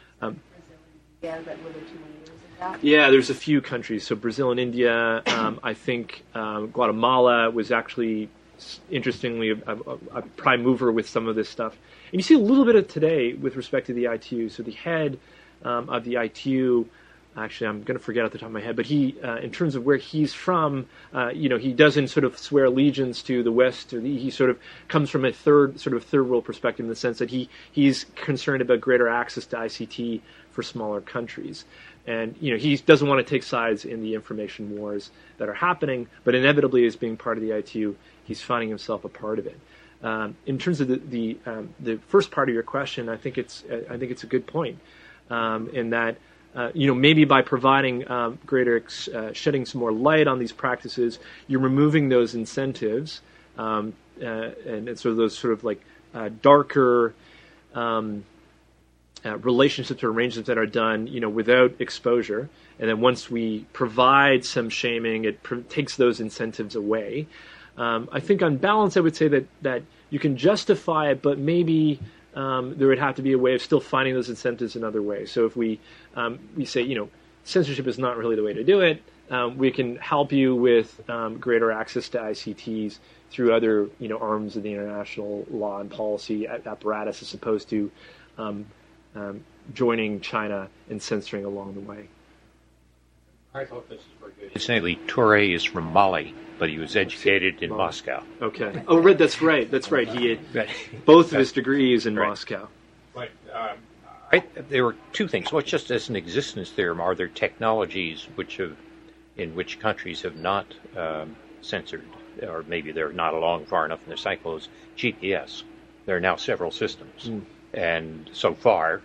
Yeah, there's a few countries. So Brazil and India, I think Guatemala was actually, interestingly, a prime mover with some of this stuff. And you see a little bit of today with respect to the ITU. So the head of the ITU, actually I'm going to forget off the top of my head, but he, in terms of where he's from, he doesn't sort of swear allegiance to the West. He sort of comes from a third world perspective in the sense that he's concerned about greater access to ICT for smaller countries. And he doesn't want to take sides in the information wars that are happening, but inevitably, as being part of the ITU, he's finding himself a part of it. In terms of the first part of your question, I think it's a good point in that maybe by providing greater shedding some more light on these practices, you're removing those incentives and so those sort of like darker relationships or arrangements that are done, without exposure. And then once we provide some shaming, it takes those incentives away. I think on balance, I would say that you can justify it, but maybe there would have to be a way of still finding those incentives in other ways. So if we say, censorship is not really the way to do it, we can help you with greater access to ICTs through other, arms of the international law and policy apparatus, as opposed to joining China and censoring along the way. I thought this was very good. Incidentally, Touré is from Mali, but he was educated in Moscow. Okay. Oh, right. That's right. He had both of his degrees in Moscow. Right. There were two things. Well, just as an existence theorem, are there technologies in which countries have not censored, or maybe they're not along far enough in their cycles? GPS. There are now several systems, and so far,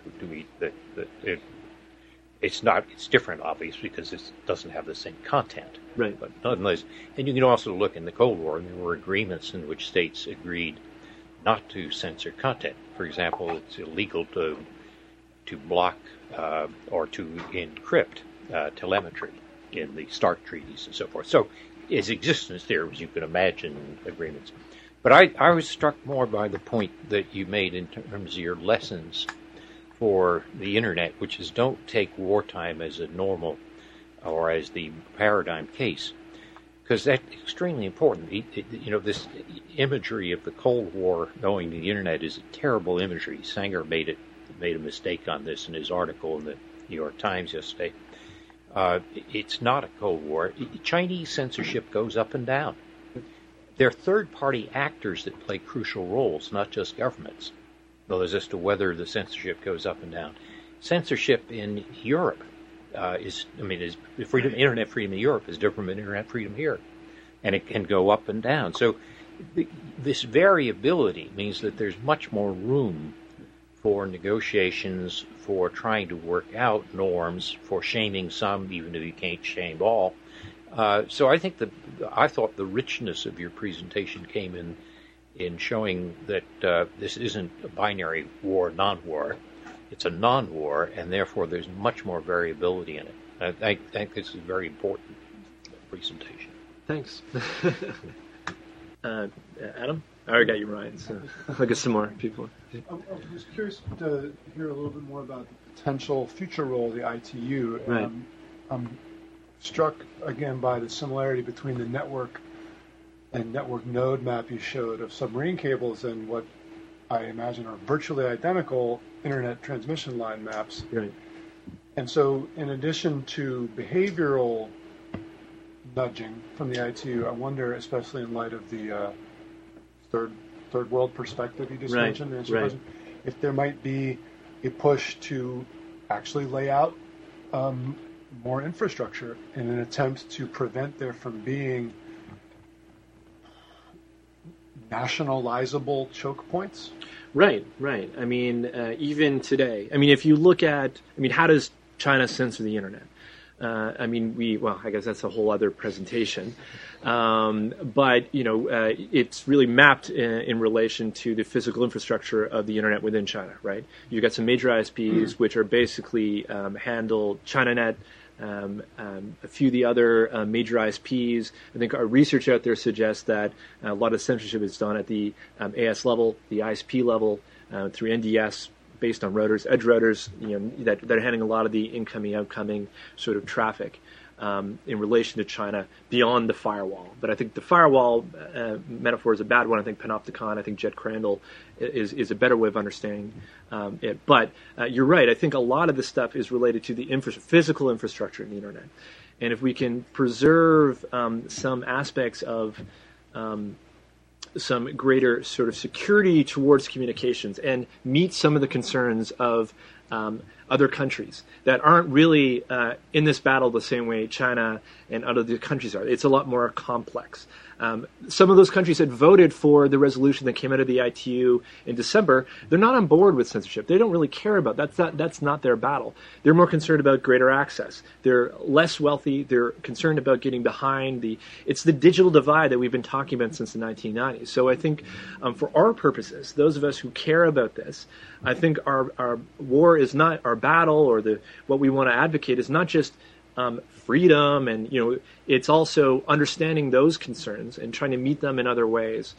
it's different, obviously, because it doesn't have the same content. Right. But nonetheless, and you can also look in the Cold War, and there were agreements in which states agreed not to censor content. For example, it's illegal to block or to encrypt telemetry in the START treaties and so forth. So, as existence theories, you can imagine agreements. But I was struck more by the point that you made in terms of your lessons for the internet, which is don't take wartime as a normal or as the paradigm case, because that's extremely important. This imagery of the Cold War going to the internet is a terrible imagery. Sanger made a mistake on this in his article in the New York Times yesterday. It's not a Cold War. Chinese censorship goes up and down. There are third-party actors that play crucial roles, not just governments. As to whether the censorship goes up and down. Censorship in Europe internet freedom in Europe is different than internet freedom here, and it can go up and down. So this variability means that there's much more room for negotiations, for trying to work out norms, for shaming some, even if you can't shame all. So I thought the richness of your presentation came in showing that this isn't a binary war, non-war. It's a non-war, and therefore there's much more variability in it. I think this is a very important presentation. Thanks. Adam? I already got you, Ryan, so I'll get some more people. I was curious to hear a little bit more about the potential future role of the ITU. Right. I'm struck, again, by the similarity between the network and network node map you showed of submarine cables and what I imagine are virtually identical internet transmission line maps. Right. And so, in addition to behavioral nudging from the ITU, I wonder, especially in light of the third world perspective you just mentioned, if there might be a push to actually lay out more infrastructure in an attempt to prevent there from being nationalizable choke points. Right. I mean, even today, if you look at, how does China censor the internet? I guess that's a whole other presentation. But, it's really mapped in relation to the physical infrastructure of the internet within China, right? You've got some major ISPs, which are basically handle ChinaNet, a few of the other major ISPs. I think our research out there suggests that a lot of censorship is done at the AS level, the ISP level, through NDS, based on routers, edge routers, that are handling a lot of the incoming, outgoing sort of traffic in relation to China beyond the firewall. But I think the firewall metaphor is a bad one. I think Panopticon, I think Jet Crandall is a better way of understanding it. But you're right. I think a lot of this stuff is related to the physical infrastructure in the internet. And if we can preserve some aspects of some greater sort of security towards communications and meet some of the concerns of other countries that aren't really in this battle the same way China and other countries are. It's a lot more complex. Some of those countries that voted for the resolution that came out of the ITU in December, they're not on board with censorship. They don't really care about that's not their battle. They're more concerned about greater access. They're less wealthy. They're concerned about getting behind it's the digital divide that we've been talking about since the 1990s. So I think for our purposes, those of us who care about this, I think our war is not our battle, or what we want to advocate is not just freedom, and it's also understanding those concerns and trying to meet them in other ways,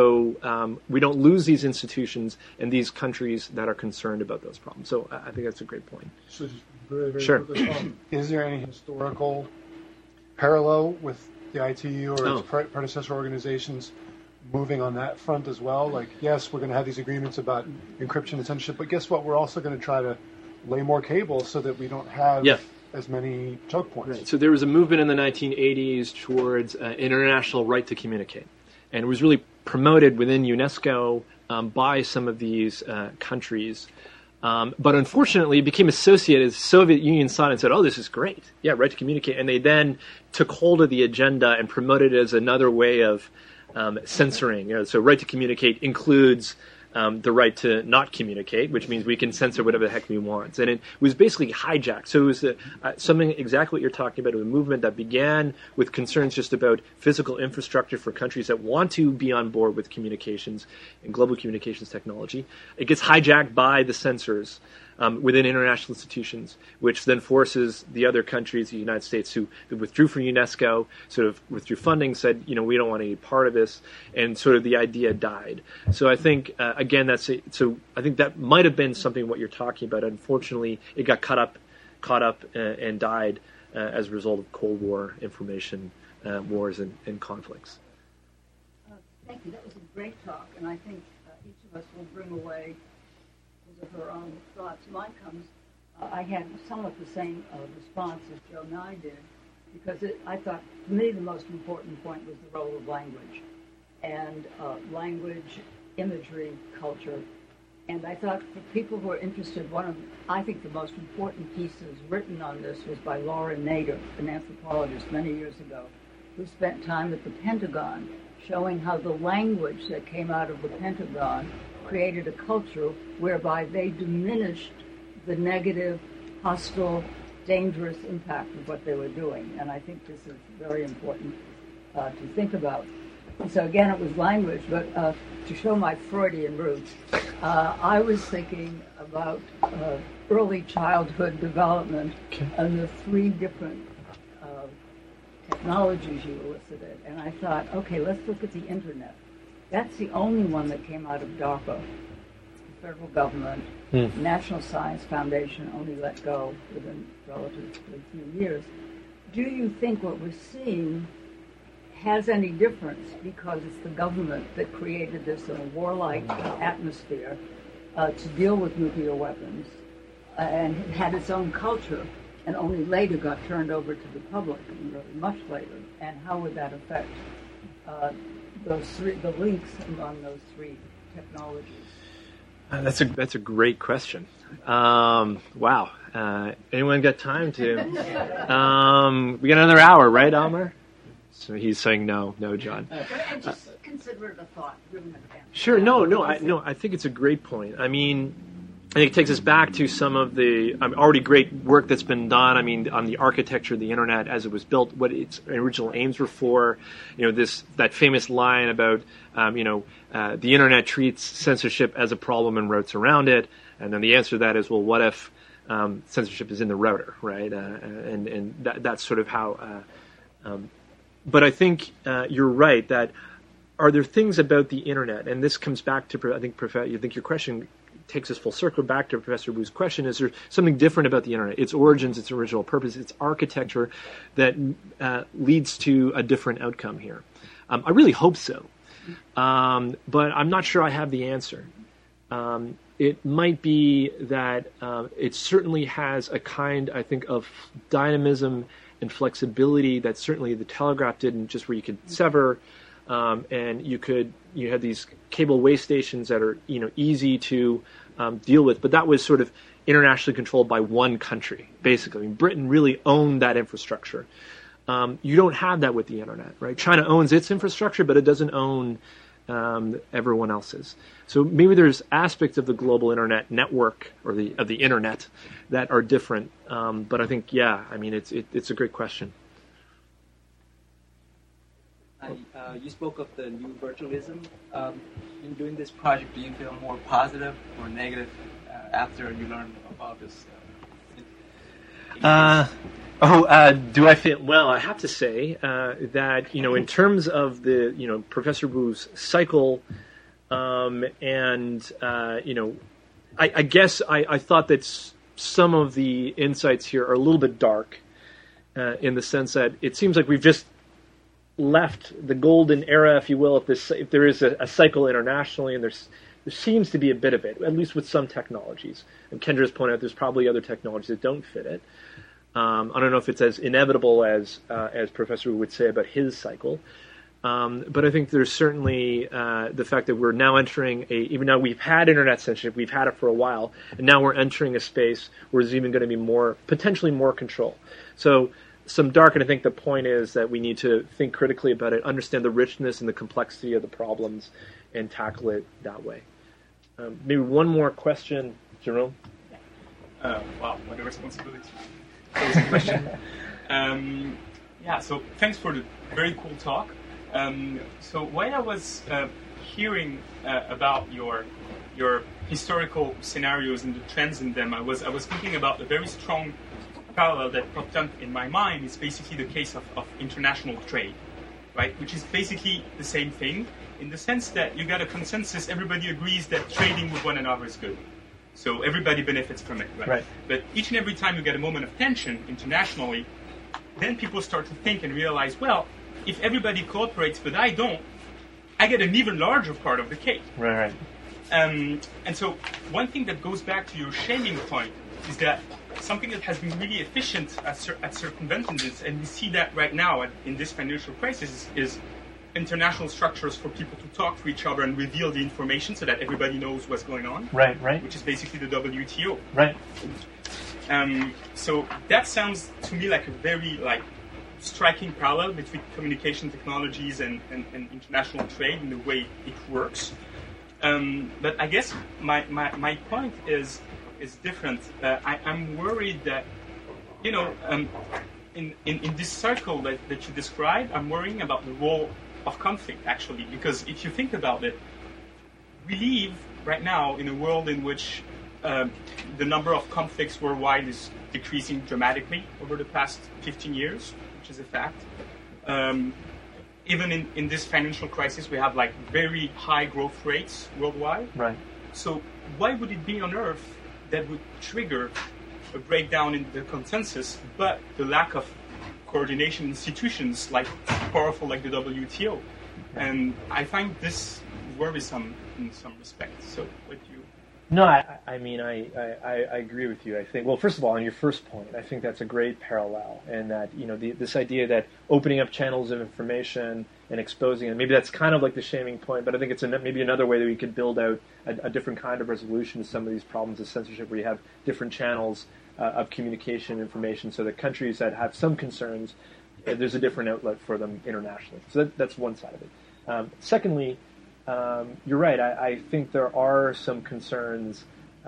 so we don't lose these institutions and these countries that are concerned about those problems. So I think that's a great point. So just very, very Sure. quickly, is there any historical parallel with the ITU or its predecessor organizations moving on that front as well? Like, yes, we're going to have these agreements about encryption and censorship, but guess what? We're also going to try to lay more cable so that we don't have as many choke points. Right. So there was a movement in the 1980s towards international right to communicate, and it was really promoted within UNESCO by some of these countries. But unfortunately, it became associated. The Soviet Union saw it and said, "Oh, this is great. Yeah, right to communicate." And they then took hold of the agenda and promoted it as another way of censoring. So right to communicate includes the right to not communicate, which means we can censor whatever the heck we want. And it was basically hijacked. So it was something exactly what you're talking about, a movement that began with concerns just about physical infrastructure for countries that want to be on board with communications and global communications technology. It gets hijacked by the censors within international institutions, which then forces the other countries, the United States, who withdrew from UNESCO, sort of withdrew funding, said, we don't want any part of this, and sort of the idea died. So I think, again, so I think that might have been something what you're talking about. Unfortunately, it got caught up and died as a result of Cold War information wars and conflicts. Thank you. That was a great talk, and I think each of us will bring away of her own thoughts. Mine comes, I had somewhat the same response as Joe Nye did, because I thought, for me, the most important point was the role of language, and language, imagery, culture. And I thought for people who are interested, I think the most important pieces written on this was by Laura Nader, an anthropologist many years ago, who spent time at the Pentagon showing how the language that came out of the Pentagon created a culture whereby they diminished the negative, hostile, dangerous impact of what they were doing. And I think this is very important to think about. And so again, it was language, but to show my Freudian roots, I was thinking about early childhood development and the three different technologies you elicited. And I thought, okay, let's look at the internet. That's the only one that came out of DARPA, the federal government. National Science Foundation only let go within relatively few years. Do you think what we're seeing has any difference because it's the government that created this in a warlike atmosphere to deal with nuclear weapons and it had its own culture and only later got turned over to the public, and really much later? And how would that affect the links among those three technologies? That's a great question. Wow. Anyone got time to? We got another hour, right, Almer? So he's saying no, John. And just consider it a thought. Sure. No. I think it's a great point. I mean, I think it takes us back to some of the already great work that's been done. I mean, on the architecture of the internet as it was built, what its original aims were for. That famous line about the internet treats censorship as a problem and routes around it, and then the answer to that is, well, what if censorship is in the router, right? And that's sort of how. But I think you're right that are there things about the internet, and this comes back to I think your question takes us full circle back to Professor Wu's question: is there something different about the internet, its origins, its original purpose, its architecture, that leads to a different outcome here? I really hope so, but I'm not sure I have the answer. It might be that it certainly has a kind, I think, of dynamism and flexibility that certainly the telegraph didn't, just where you could sever. and you had these cable way stations that are easy to deal with, but that was sort of internationally controlled by one country, basically. I mean, Britain really owned that infrastructure. You don't have that with the internet, right? China owns its infrastructure, but it doesn't own everyone else's. So maybe there's aspects of the global internet network or of the internet that are different. But I think, it's a great question. You spoke of the new virtualism. In doing this project, do you feel more positive or negative after you learned about this? Do I feel well? I have to say that in terms of the Professor Wu's cycle, I guess I thought that some of the insights here are a little bit dark, in the sense that it seems like we've just left the golden era, if you will, if there is a cycle internationally, and there seems to be a bit of it, at least with some technologies. And Kendra's pointed out there's probably other technologies that don't fit it. I don't know if it's as inevitable as Professor Wu would say about his cycle, but I think there's certainly the fact that we're now entering even though we've had internet censorship, we've had it for a while, and now we're entering a space where there's even going to be potentially more control. So some dark, and I think the point is that we need to think critically about it, understand the richness and the complexity of the problems, and tackle it that way. Maybe one more question, Jerome? Wow, what a responsibility. Closing question. So thanks for the very cool talk. So while I was hearing about your historical scenarios and the trends in them, I was thinking about a very strong parallel that popped up in my mind. Is basically the case of international trade, right? Which is basically the same thing in the sense that you got a consensus, everybody agrees that trading with one another is good. So everybody benefits from it, right? But each and every time you get a moment of tension internationally, then people start to think and realize, well, if everybody cooperates but I don't, I get an even larger part of the cake. Right. And so one thing that goes back to your shaming point is that something that has been really efficient at circumventing this, and we see that right now in this financial crisis, is international structures for people to talk to each other and reveal the information so that everybody knows what's going on. Right. Which is basically the WTO. Right. So that sounds to me like a very striking parallel between communication technologies and international trade and the way it works. But I guess my point is different. I'm worried that in this circle that you described, I'm worrying about the role of conflict, actually, because if you think about it, we live right now in a world in which the number of conflicts worldwide is decreasing dramatically over the past 15 years, which is a fact. Even in this financial crisis, we have very high growth rates worldwide. Right. So why would it be on Earth that would trigger a breakdown in the consensus, but the lack of coordination institutions powerful like the WTO? And I find this worrisome in some respects. So what do you... No, I mean, I agree with you. I think, well, first of all, on your first point, I think that's a great parallel, and that this idea that opening up channels of information and exposing it, maybe that's kind of like the shaming point, but I think it's maybe another way that we could build out a different kind of resolution to some of these problems of censorship, where you have different channels of communication information, so that countries that have some concerns, there's a different outlet for them internationally. So that's one side of it. Secondly, you're right. I think there are some concerns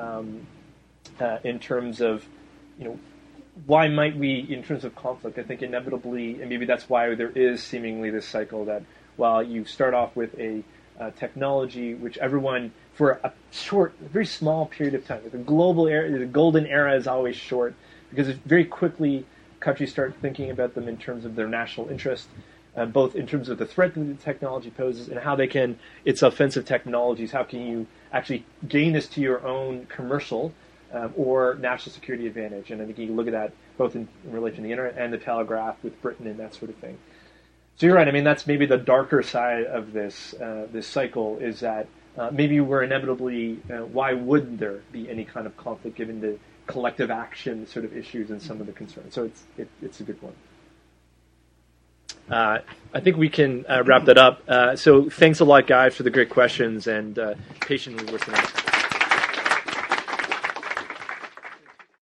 in terms of, why might we, in terms of conflict, I think inevitably, and maybe that's why there is seemingly this cycle that while you start off with a technology which everyone, for a short, very small period of time, the global era, the golden era is always short, because very quickly countries start thinking about them in terms of their national interest, both in terms of the threat that the technology poses and how its offensive technologies, how can you actually gain this to your own commercial or national security advantage. And I think you can look at that both in relation to the internet and the telegraph with Britain and that sort of thing. So you're right. I mean, that's maybe the darker side of this cycle, is that maybe we're inevitably, why wouldn't there be any kind of conflict given the collective action sort of issues and some of the concerns? So it's a good one. I think we can wrap that up. So thanks a lot, guys, for the great questions and patiently listening.